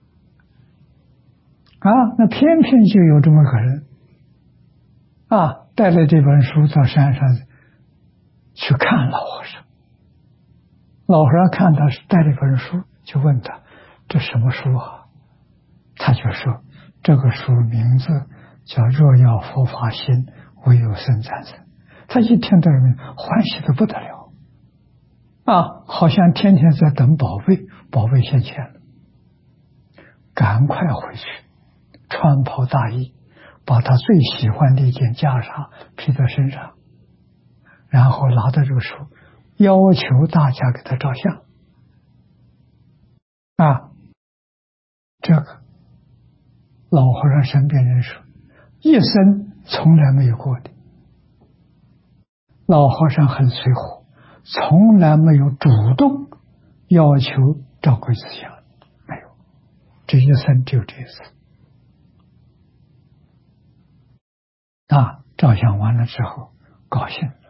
那偏偏就有这么个人带着这本书到山上去看老和尚。老和尚看他是带了一本书，就问他这什么书他就说这个书名字叫《若要佛法心，唯有僧战胜》。他一听到人欢喜的不得了好像天天在等宝贝，宝贝现前了，赶快回去穿袍大衣，把他最喜欢的一件袈裟披在身上，然后拿着这个书要求大家给他照相这个老和尚身边人说一生从来没有过的。老和尚很随和，从来没有主动要求照鬼子相，没有，这一生只有这一次照相完了之后高兴了，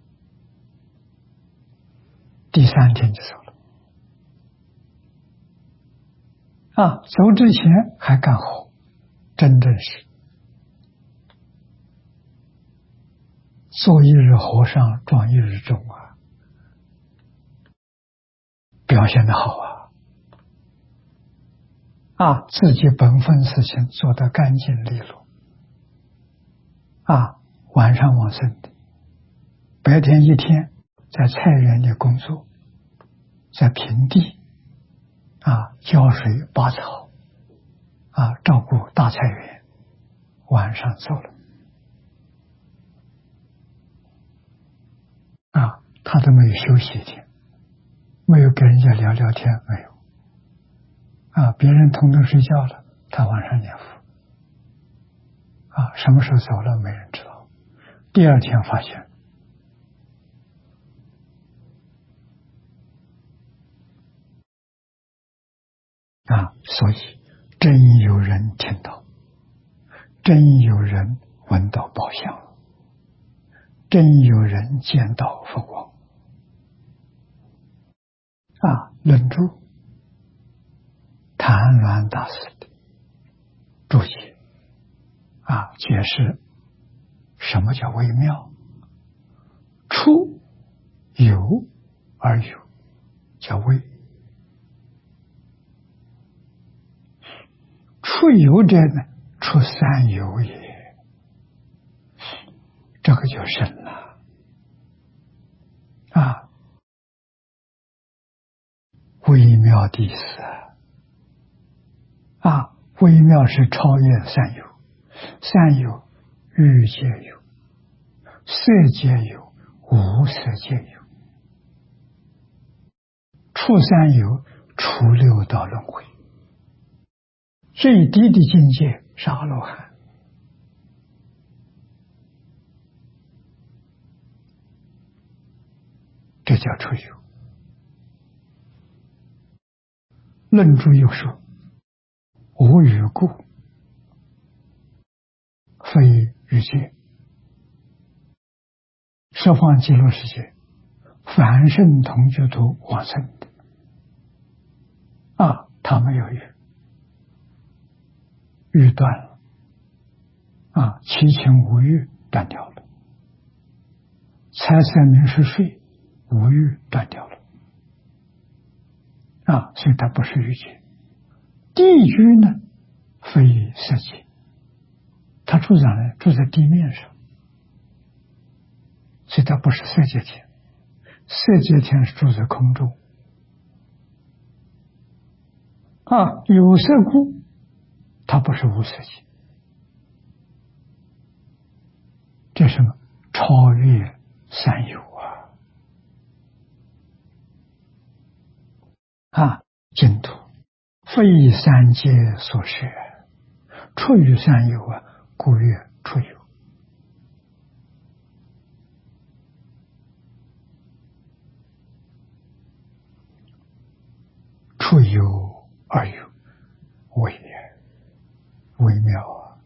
第3天就走了走之前还干活，真正是做一日和尚撞一日钟表现得好自己本分事情做得干净利落，晚上往生的，白天一天在菜园里工作，在平地浇水拔草照顾大菜园，晚上走了他都没有休息一天，没有跟人家聊聊天，没有别人统统睡觉了，他晚上念佛什么时候走了没人知道，第二天发现所以真有人听到，真有人闻到宝香，真有人见到佛光论著谭鸾大师的注解解释什么叫微妙，出有而有叫微，出有者呢，出三有也，这个就深了微妙的意思微妙是超越三有，三有欲界有，色界有，无色界有，出三有，出六道轮回，最低的境界是阿罗汉，这叫出有。论著又说，无欲故，非欲界。十方极乐世界，凡圣同居土往生的他没有欲，欲断了七情五欲断掉了，财色名食睡五欲断掉了所以它不是欲界。地狱呢，非色界，它住在哪？住在地面上，所以它不是色界天。色界天是住在空中有色故，它不是无色界。这是什么？超越三有净土非三界所摄，出于三有故曰出有。出有而有，微妙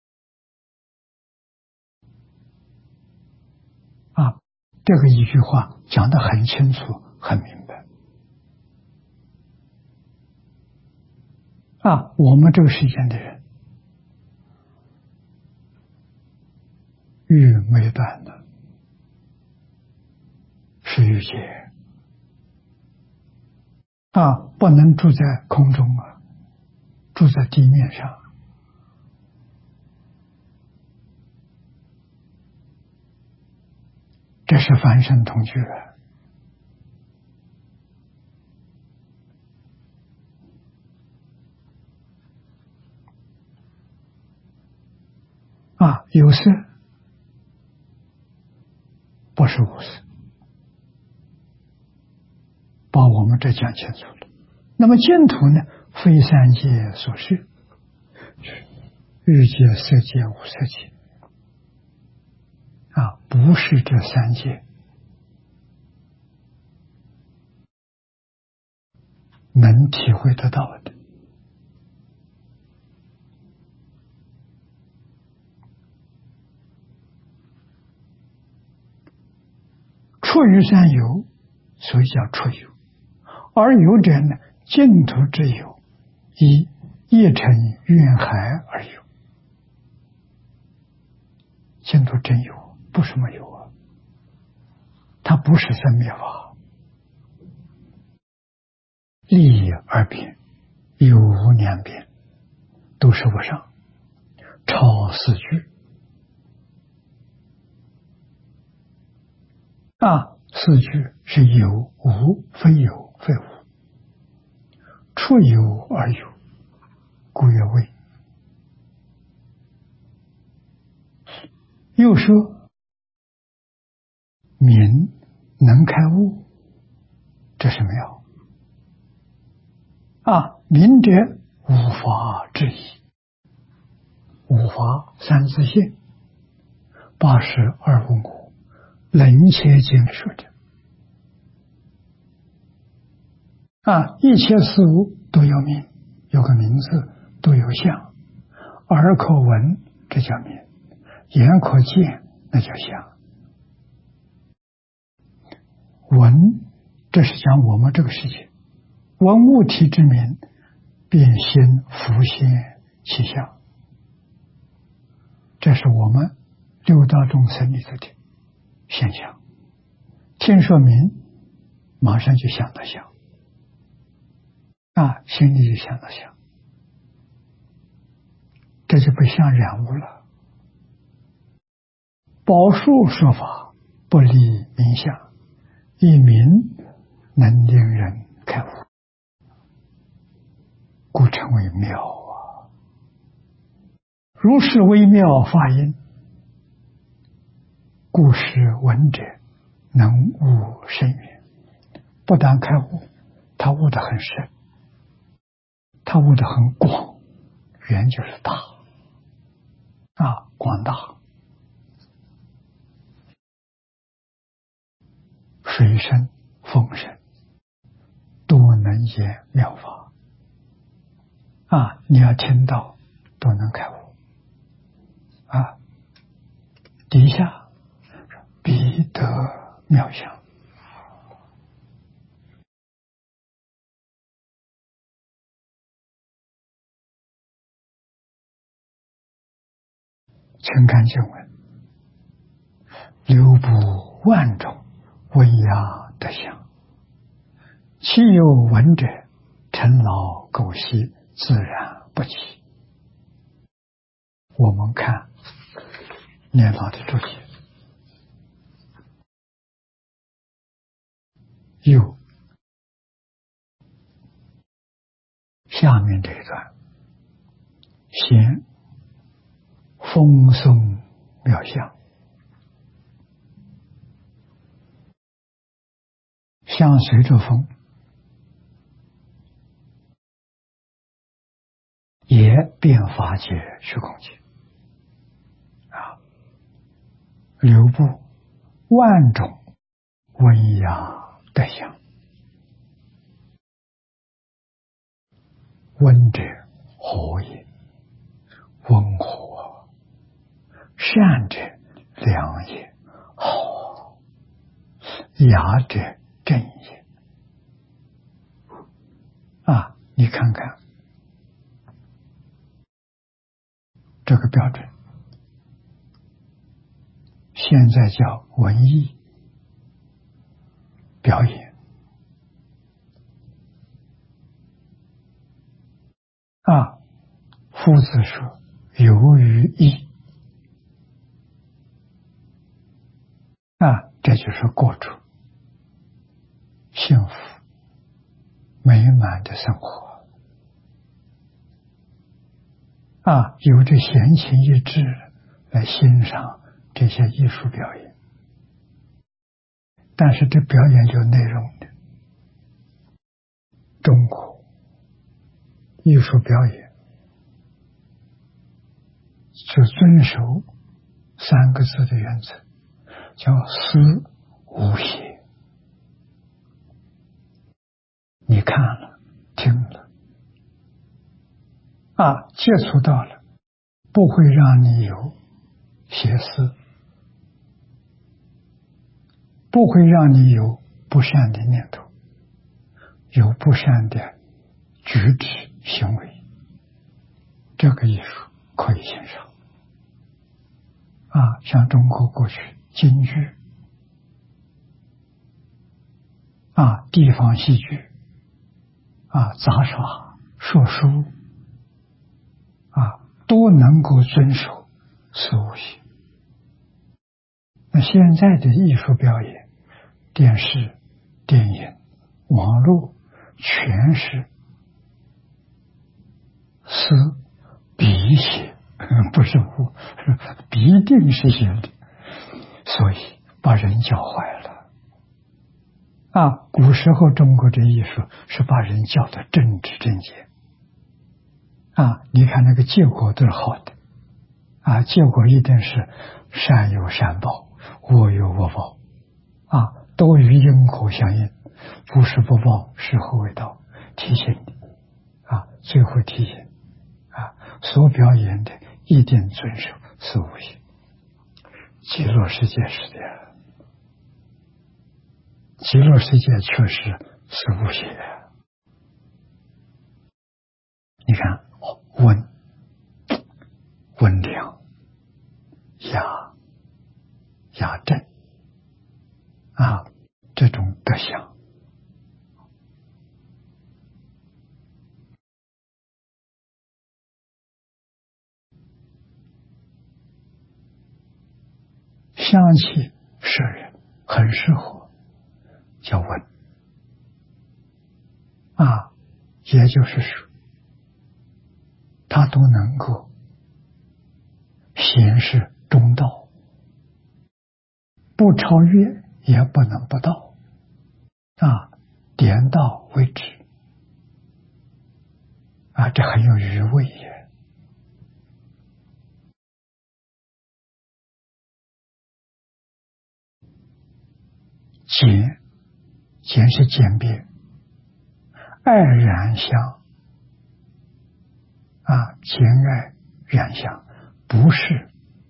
这个一句话讲得很清楚很明白我们这个世间的人欲没断的是欲界不能住在空中住在地面上这是凡圣同居有色不是无色，把我们这讲清楚了。那么净土呢，非三界所摄，欲界、色界、无色界不是这三界能体会得到的。出于三有，所以叫出有。而有者呢，净土之有，一成愿海而有。净土真有，不是没有它不是生灭法，立而变，一有无两边都是无上，超四句四句是有无非有非无，处有而有，故曰谓。又说明能开悟，这是妙明者无法质疑，无法三自性82问故，能切经说的一切事物都有名，有个名字，都有相，耳可闻，这叫名；眼可见，那叫相。闻，这是讲我们这个世界，闻物体之名，便心浮现其相，这是我们六道众生里头的现象。听说名，马上就想到相心里就想到相，这就不像染物了。宝树说法不离名相，以名能令人开悟，故称为妙如是微妙法音，故使闻者能悟深远。不但开悟，他悟得很深，他悟得很广，远就是大广大。水深风深，都能言妙法你要听到都能开悟底下必得妙相。请看经文：流布万种，为雅得相。其有闻者，尘劳垢习，自然不起。我们看念老的注解，有下面这一段，先风颂妙相，相随着风，也变法界虚空界流布万种温雅得相。温者和也，温和；善者良也，好；雅者正也。你看看这个标准，现在叫文艺表演夫子说由于义这就是过出幸福美满的生活有着闲情逸致来欣赏这些艺术表演，但是这表演有内容的。中国艺术表演是遵守3个字的原则，叫思无邪。你看了听了接触到了，不会让你有邪思，不会让你有不善的念头，有不善的举止行为，这个艺术可以欣赏像中国过去京剧地方戏剧杂耍说书都能够遵守四无行。那现在的艺术表演，电视、电影、网络，全是思必写，不是无，必定是写的，所以把人教坏了。古时候中国的艺术是把人教的正直正洁。你看那个结果都是好的，结果一定是善有善报，恶有恶报，都与因果相应，不是不报，时候未到，提醒你，最后提醒，所表演的一定遵守四无行。极乐世界是的，极乐世界确实四无行。你看，温良、雅正这种德相，香气摄人，很适合，叫温也就是说，它都能够显示中道，不超越也不能不到，点到为止，这很有余味也。简是简便，爱染香简爱染香，不是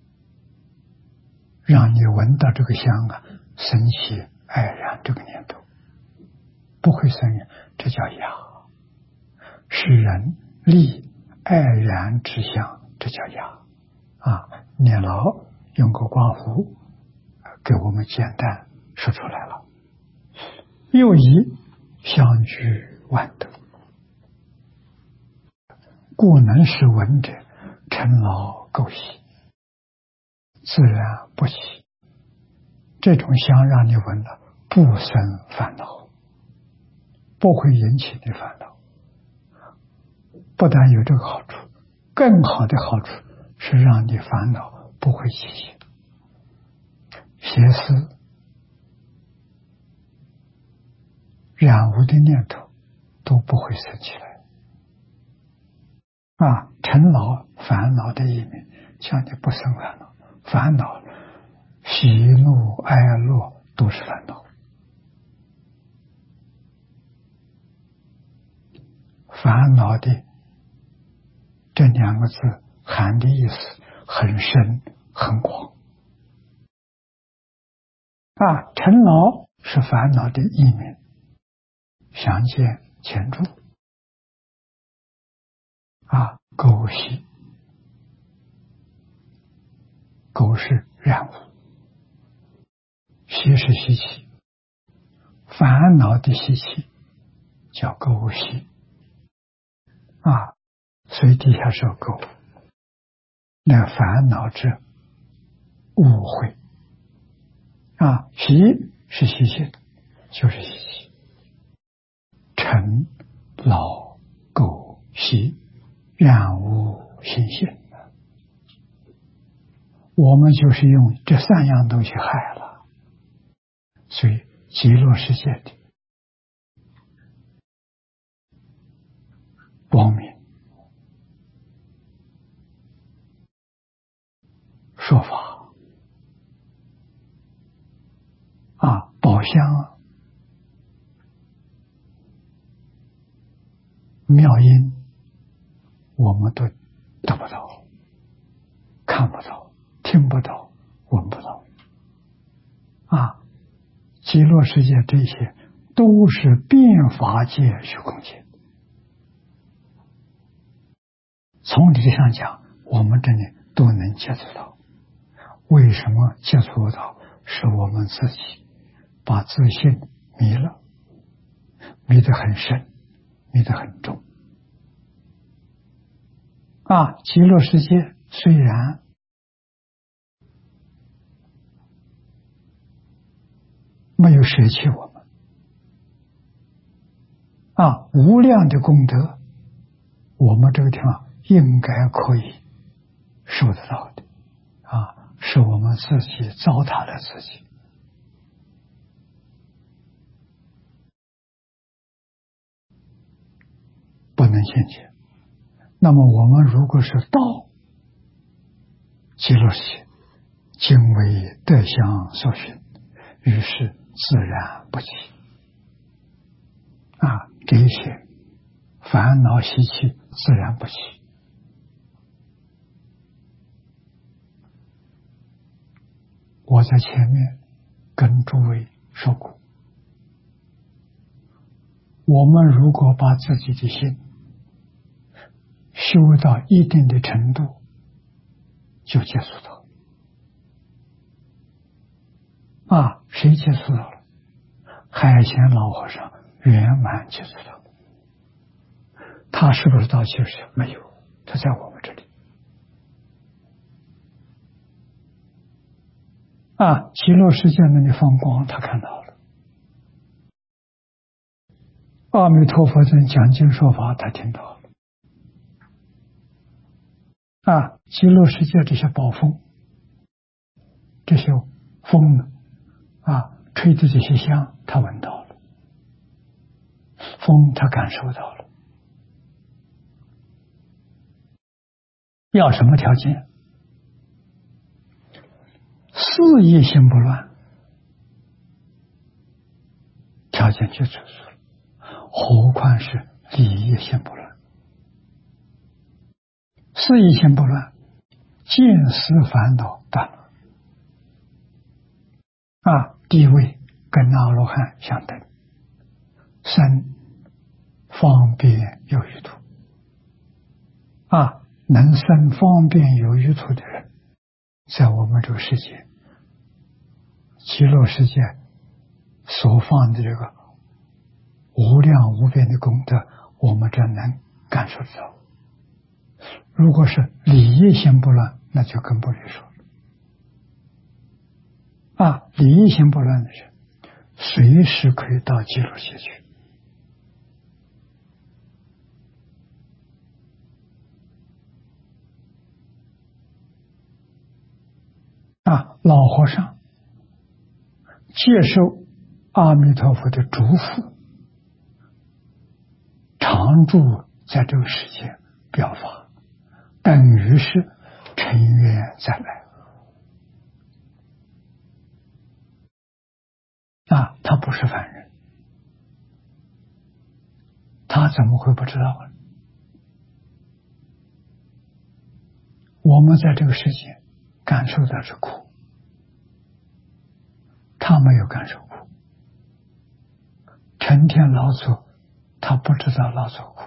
让你闻到这个香生起爱染这个念头，不会生人，这叫雅。使人立爱染之香，这叫雅。念老用个刮胡给我们简单说出来了。又以相具万德，故能使闻者尘劳垢习，自然不起。这种香让你闻了不生烦恼，不会引起你烦恼。不但有这个好处，更好的好处是让你烦恼不会起心，邪思染污的念头都不会生起来。尘劳烦恼的意味，叫你不生烦恼。烦恼喜怒哀乐都是烦恼。烦恼的这两个字含的意思很深很广。尘劳是烦恼的意名，详见前注。垢习，垢是染污，习是习气，烦恼的习气叫垢习。所以底下说垢，那烦恼之误会。习是习性，就是习气。尘劳垢习，染污心性，我们就是用这三样东西害了。所以极乐世界的光明说法宝香妙音，我们都得不到，看不到，听不到，闻不到。极乐世界这些都是变法界虚空界。从理上讲，我们这里都能接触到。为什么接触不到？是我们自己把自信迷了，迷得很深，迷得很重。 极乐世界虽然没有舍弃我们，无量的功德，我们这个地方应该可以受得到的，是我们自己糟蹋了自己。不能现前。那么我们如果是道极乐世界，今为德相所熏，于是自然不起。这一些烦恼习气自然不起。我在前面跟诸位说过，我们如果把自己的心修到一定的程度，就接触到。谁接触到了？海贤老和尚圆满接触到。他是不是到极乐世界？没有，他在我们这里。极乐世界那里放光，他看到了。阿弥陀佛在讲经说法，他听到了。极乐世界这些宝风，这些风呢，吹的这些香，他闻到了。风他感受到了。要什么条件？事业心不乱，条件就足了。何况是理业心不乱？事业心不乱，见思烦恼断了。地位跟阿罗汉相等，身方便有余土。能生方便有余土的人，在我们这个世界极乐世界所放的这个无量无边的功德，我们这能感受得到。如果是理业心不乱，那就更不必说了。理业心不乱的人，随时可以到极乐世界去。老和尚接受阿弥陀佛的嘱咐，常住在这个世界表法，等于是成愿再来。他不是凡人，他怎么会不知道呢？我们在这个世界感受到是苦，他没有感受苦，成天劳作，他不知道劳作苦。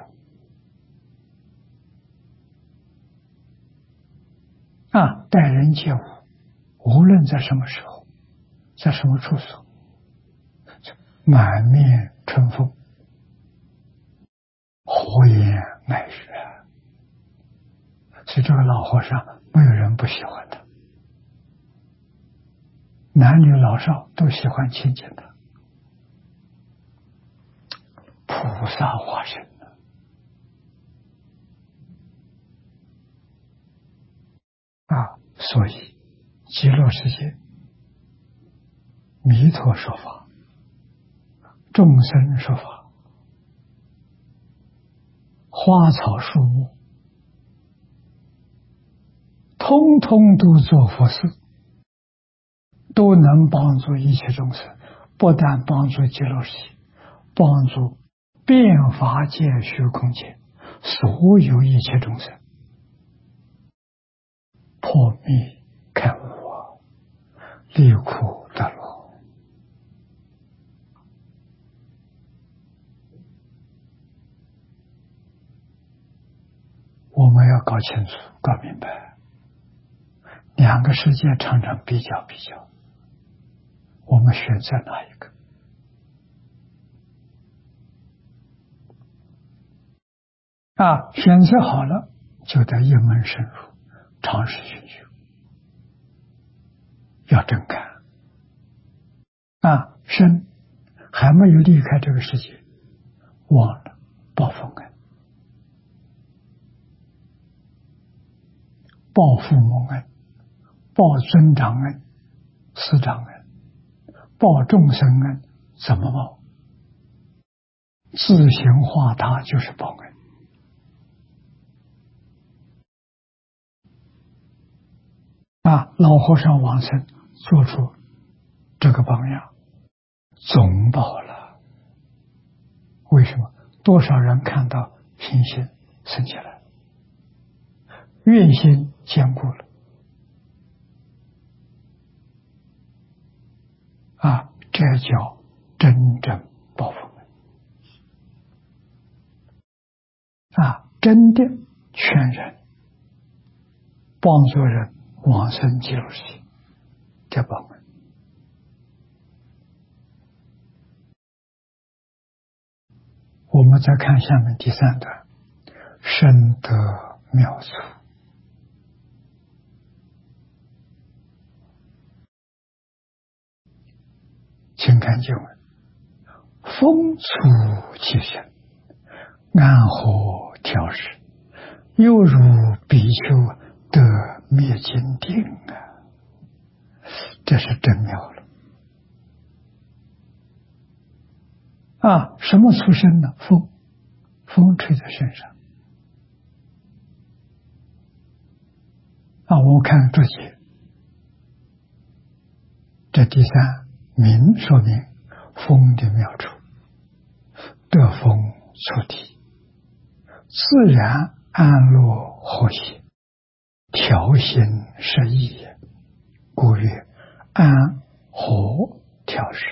待人接物，无论在什么时候，在什么处所，满面春风，和颜爱语。所以这个老和尚没有人不喜欢他，男女老少都喜欢亲近他。菩萨化身所以极乐世界弥陀说法，众生说法，花草树木通通都做佛事，都能帮助一切众生，不但帮助极乐世界，帮助遍法界虚空界所有一切众生破迷开悟，离苦得乐。我们要搞清楚搞明白，两个世界常常比较，我们选择哪一个？选择好了， 就得一门深入，长时熏修，要真干。身还没有离开这个世界，忘了报佛恩、报父母恩、报尊长恩、师长恩、报众生恩，怎么报？自行化他就是报恩。老和尚往生做出这个榜样，总报了。为什么？多少人看到信心升起来，愿心坚固了，这叫真正报佛恩。真的劝人帮助人往生极乐世界，这报恩。我们再看下面第3段，深得妙处。请看经文：风处其身，安和调适，犹如比丘得灭尽定这是真妙了。什么出身呢？风吹在身上。我们看注解，这第3明说明风的妙处，得风出体，自然安乐和谐，调心适意也，故曰安和调适。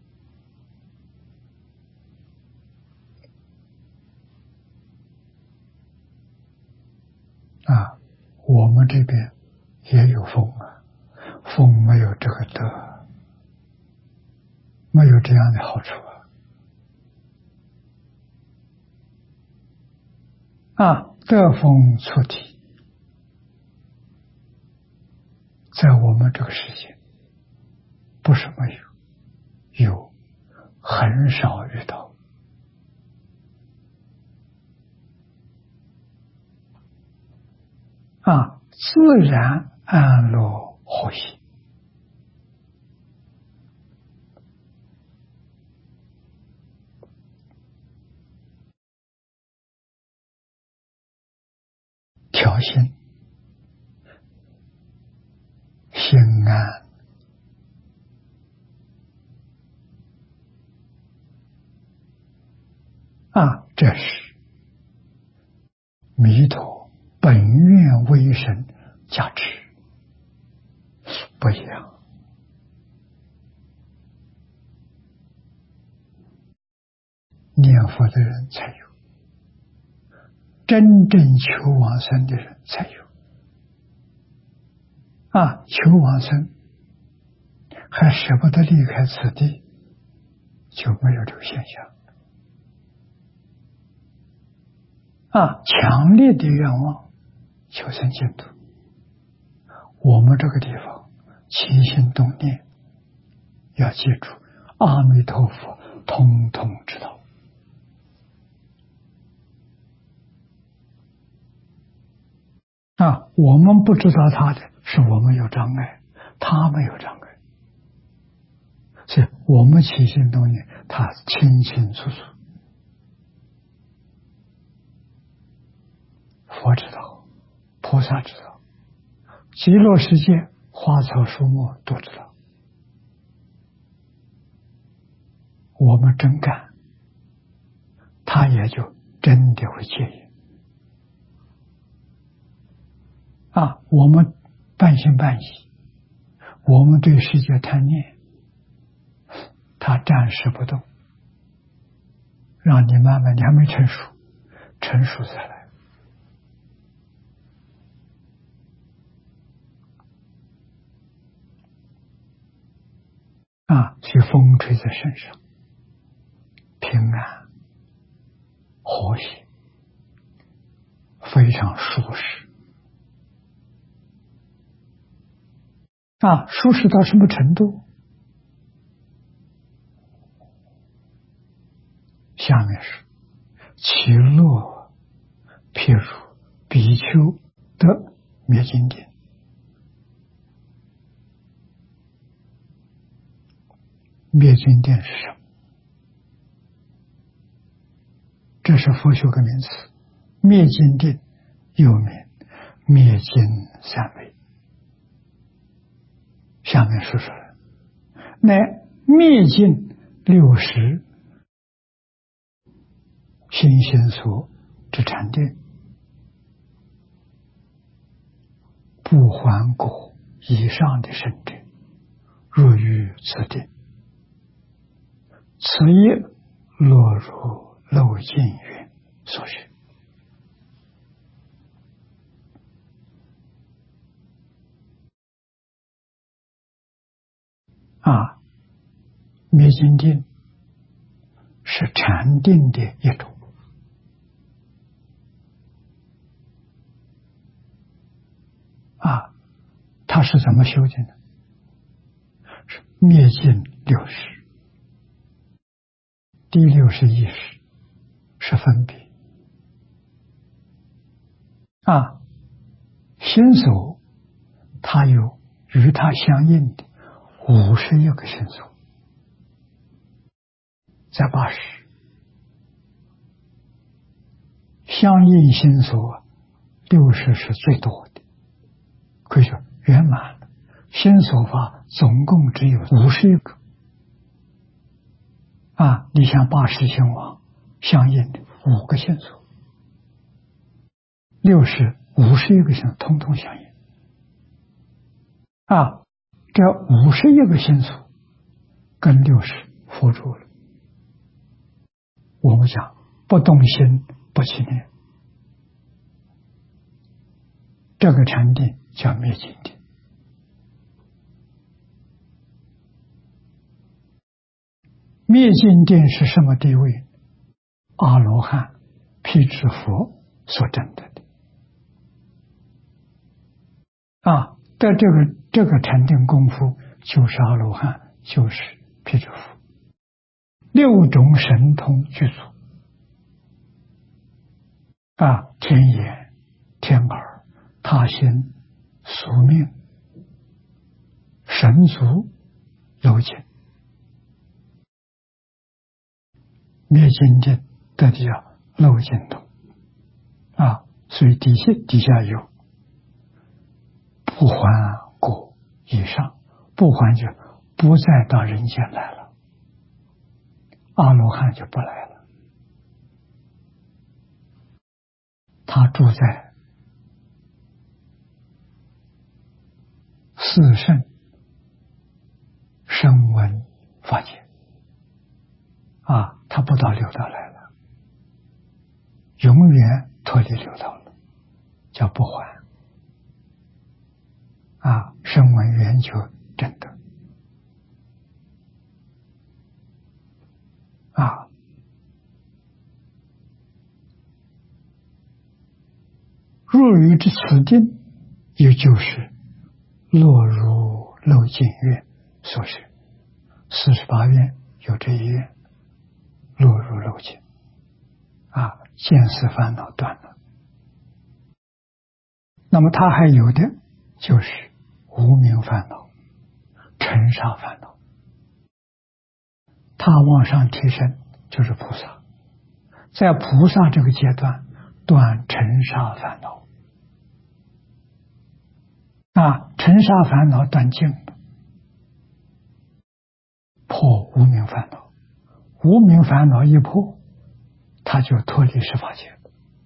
我们这边也有风风没有这个德，没有这样的好处得风出体，在我们这个世界不是没有，有，很少遇到。自然安乐和谐，调心，心安，这是弥陀本愿威神加持，不一样。念佛的人才有，真正求往生的人才有。求往生还舍不得离开此地，就没有这个现象。强烈的愿望求生净土，我们这个地方起心动念要记住，阿弥陀佛通通知道。我们不知道他的是我们有障碍，他没有障碍，所以我们起心动念他清清楚楚。佛知道，菩萨知道，极乐世界花草树木都知道。我们真干，他也就真的会戒烟。我们半信半疑，我们对世界贪念，他暂时不动，让你慢慢，你还没成熟，成熟再来。所以风吹在身上，平安和谐，非非常舒适。舒适到什么程度？下面是其乐譬如比丘得灭尽定。灭尽定是什么？这是佛学个名词。灭尽定又名灭尽三昧。下面说出来，乃灭尽60心心所之禅定，不还果以上的圣者，入于此定，此业落入漏尽云所是。灭尽定是禅定的一种。它是怎么修的呢？是灭尽60，第60意识是分别。心所它有与它相应的51个心所，在80，相应心所60是最多的，可以说圆满了。心所法总共只有51个。你像80心王相应的5个心所，60、51个心所通通相应。这51个心所跟60佛住了。我们讲不动心不起念，这个禅定叫灭尽定。灭尽定是什么地位？阿罗汉、辟支佛所证得的。这个禅定功夫就是阿罗汉，就是辟支佛，6种神通具足。天眼、天耳、他心、宿命、神足、漏尽。灭尽定得的叫漏尽通。所以底下有不还果以上，不还就不再到人间来了，阿罗汉就不来了，他住在四圣声闻法界。他不到六道来了，永远脱离六道了，叫不还。声闻缘觉真的。入于之此定，也就是落入漏尽愿所是。48愿有这一愿，落入漏尽。见思烦恼断了。那么他还有的就是无明烦恼、尘沙烦恼。他往上提升就是菩萨，在菩萨这个阶段断尘沙烦恼。尘沙烦恼断尽了，破无明烦恼。无明烦恼一破，他就脱离十法界了。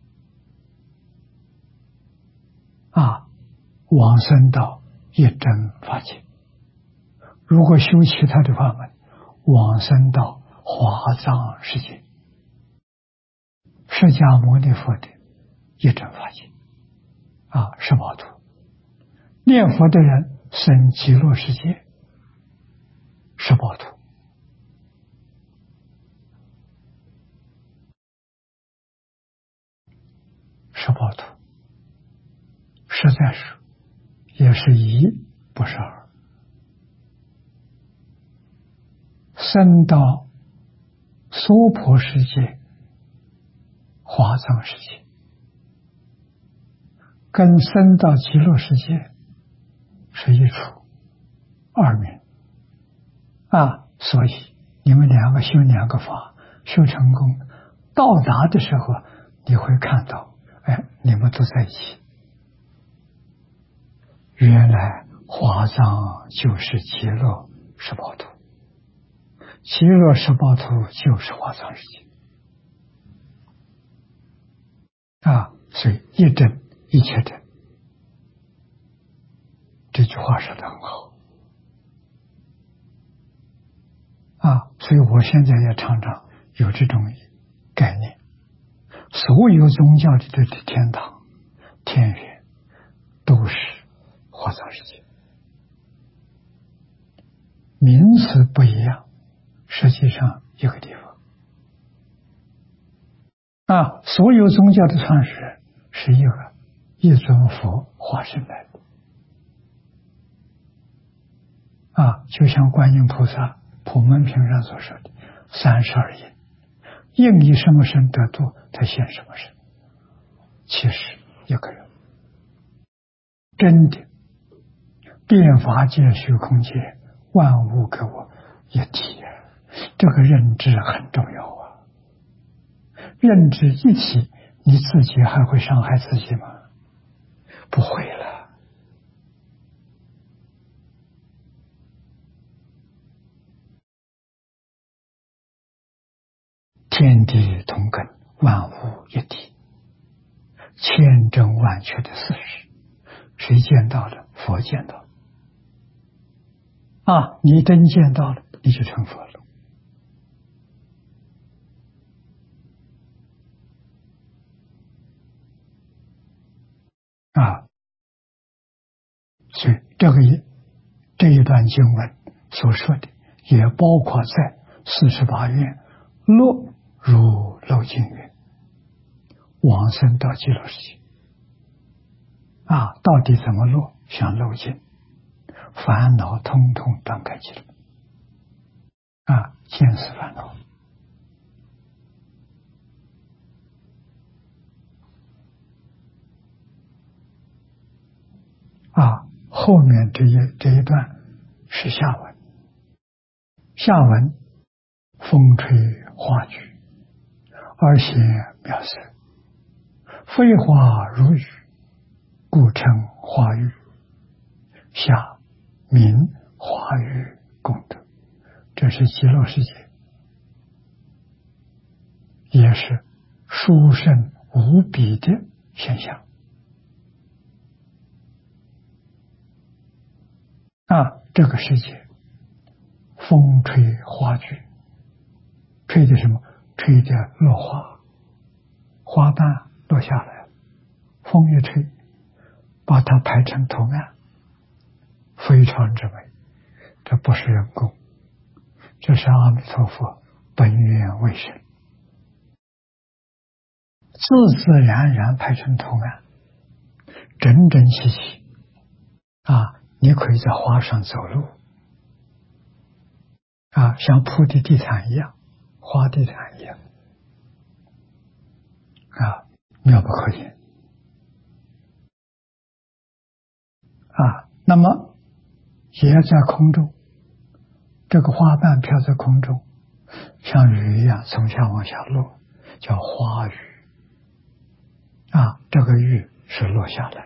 往生到一真法界。如果修其他的法门，往生到华藏世界，释迦牟尼佛的一真法界。十宝图。念佛的人生极乐世界，十宝图。十宝图实在是也是一不是二，升到娑婆世界、华藏世界，跟升到极乐世界是一处二名所以你们两个修两个法，修成功，到达的时候，你会看到，你们都在一起。原来华藏就是极乐十报图，极乐十报图就是华藏世界所以一真一切真，这句话说得很好所以我现在也常常有这种概念，所有宗教里的天堂、天园都是华藏世界，名词不一样，实际上一个地方所有宗教的创始人是一尊佛化身来的就像观音菩萨普门品上所说的32应，应以什么身得度，他现什么身，其实一个人真的遍法界虚空界万物给我一体这个认知很重要认知一体，你自己还会伤害自己吗？不会了。天地同根，万物一体，千真万确的事实，谁见到了？佛见到了你真见到了，你就成佛了所以这一段经文所说的，也包括在48愿落如漏尽愿，往生到极乐世界到底怎么落？像漏尽，烦恼通通断开极乐见思烦恼后面这一段是下文，下文风吹花举，而显妙色，飞花如雨，故称花雨。下名花雨功德，这是极乐世界，也是殊胜无比的现象这个世界风吹花举，吹的什么？吹的落花，花瓣落下来，风一吹，把它排成图案，非常之美。这不是人工，这是阿弥陀佛本愿为生，自自然然排成图案，整整齐齐你可以在花上走路像铺的地毯一样，花地毯一样妙不可言那么也在空中，这个花瓣飘在空中，像雨一样从下往下落，叫花雨这个雨是落下来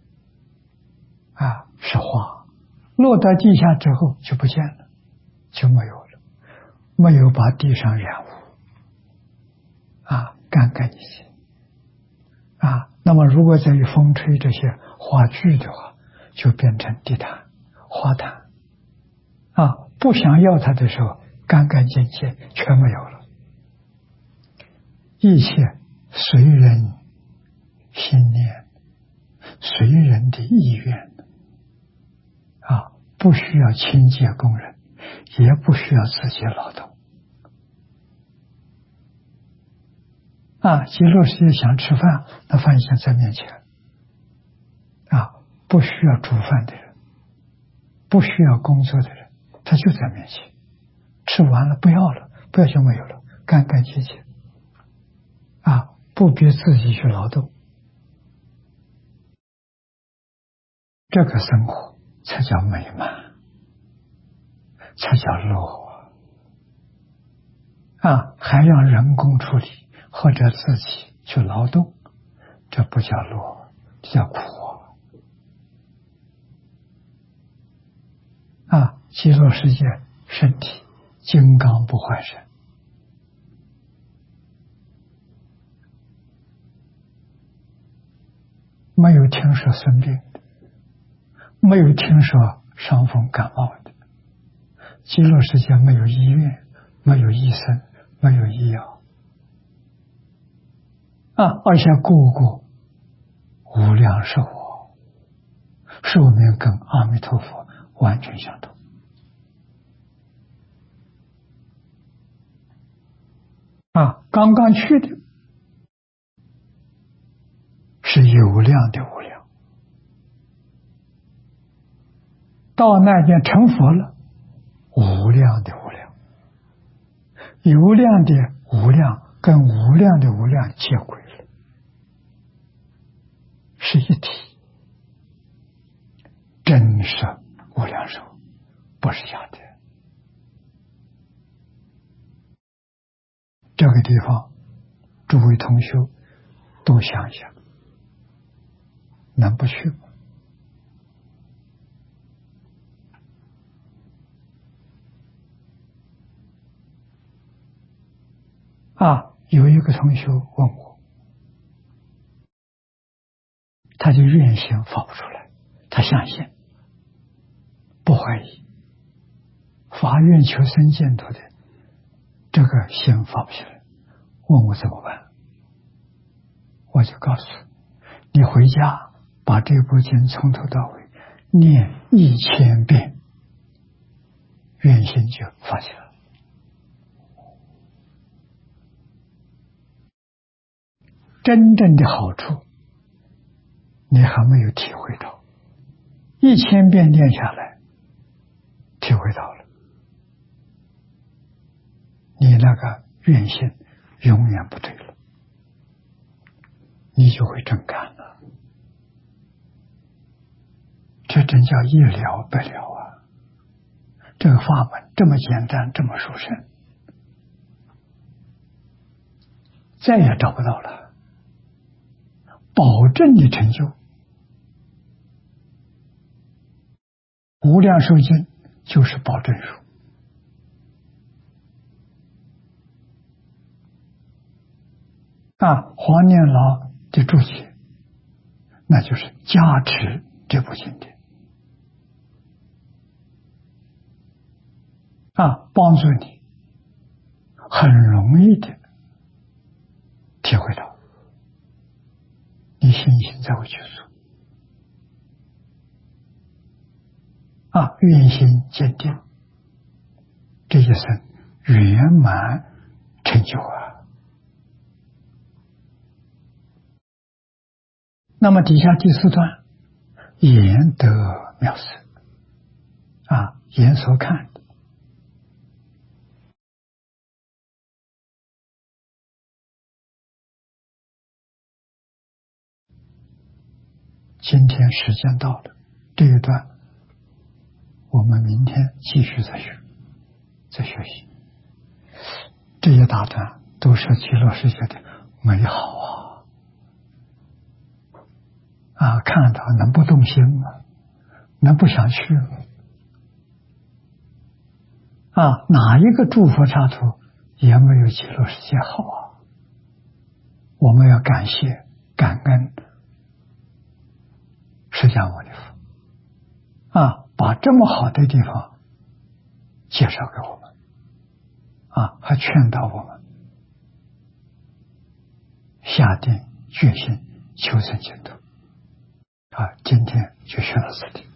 是花，落到地下之后就不见了，就没有了，没有把地上染污干干净净那么如果再有风吹这些花絮的话，就变成地毯、花毯不想要它的时候，干干净净全没有了，一切随人心念，随人的意愿不需要清洁工人，也不需要自己劳动极乐世界想吃饭，那饭已经在面前不需要煮饭的人，不需要工作的人，他就在面前，吃完了不要了，不要就没有了，干干净净，不逼自己去劳动，这个生活才叫美满，才叫乐还让人工处理或者自己去劳动，这不叫乐，这叫苦极乐世界身体金刚不坏身，没有听说生病的，没有听说伤风感冒的，极乐世界没有医院，没有医生，没有医药而且个个无量寿寿命跟阿弥陀佛完全相同刚刚去的是有量的无量，到那边成佛了，无量的无量，有量的无量跟无量的无量接轨了，是一体，真实无量寿，不是假的。这个地方诸位同学多想一想，能不去吗？有一个同学问我，他就愿心发不出来，他相信不怀疑法愿求生净土的这个心发不起来，问我怎么办，我就告诉你回家把这部经从头到尾念1000遍，愿心就发起来了。真正的好处你还没有体会到，1000遍念下来体会到了，你那个愿心永远不对了，你就会真干了，这真叫一了百了这个法门这么简单，这么殊胜，再也找不到了，保证你成就。无量寿经就是保证书黄念老的注解，那就是加持这部经典帮助你很容易的体会到，你信心才会去做愿心坚定，这一生圆满成就那么底下第4段，言得妙色眼所看的，今天时间到了，这一段我们明天继续再学习，这一大段都是极乐世界的美好看到能不动心吗？能不想去吗？哪一个诸佛刹土也没有极乐世界好我们要感谢感恩释迦牟尼佛把这么好的地方介绍给我们还劝导我们下定决心求生净土今天就学到这里。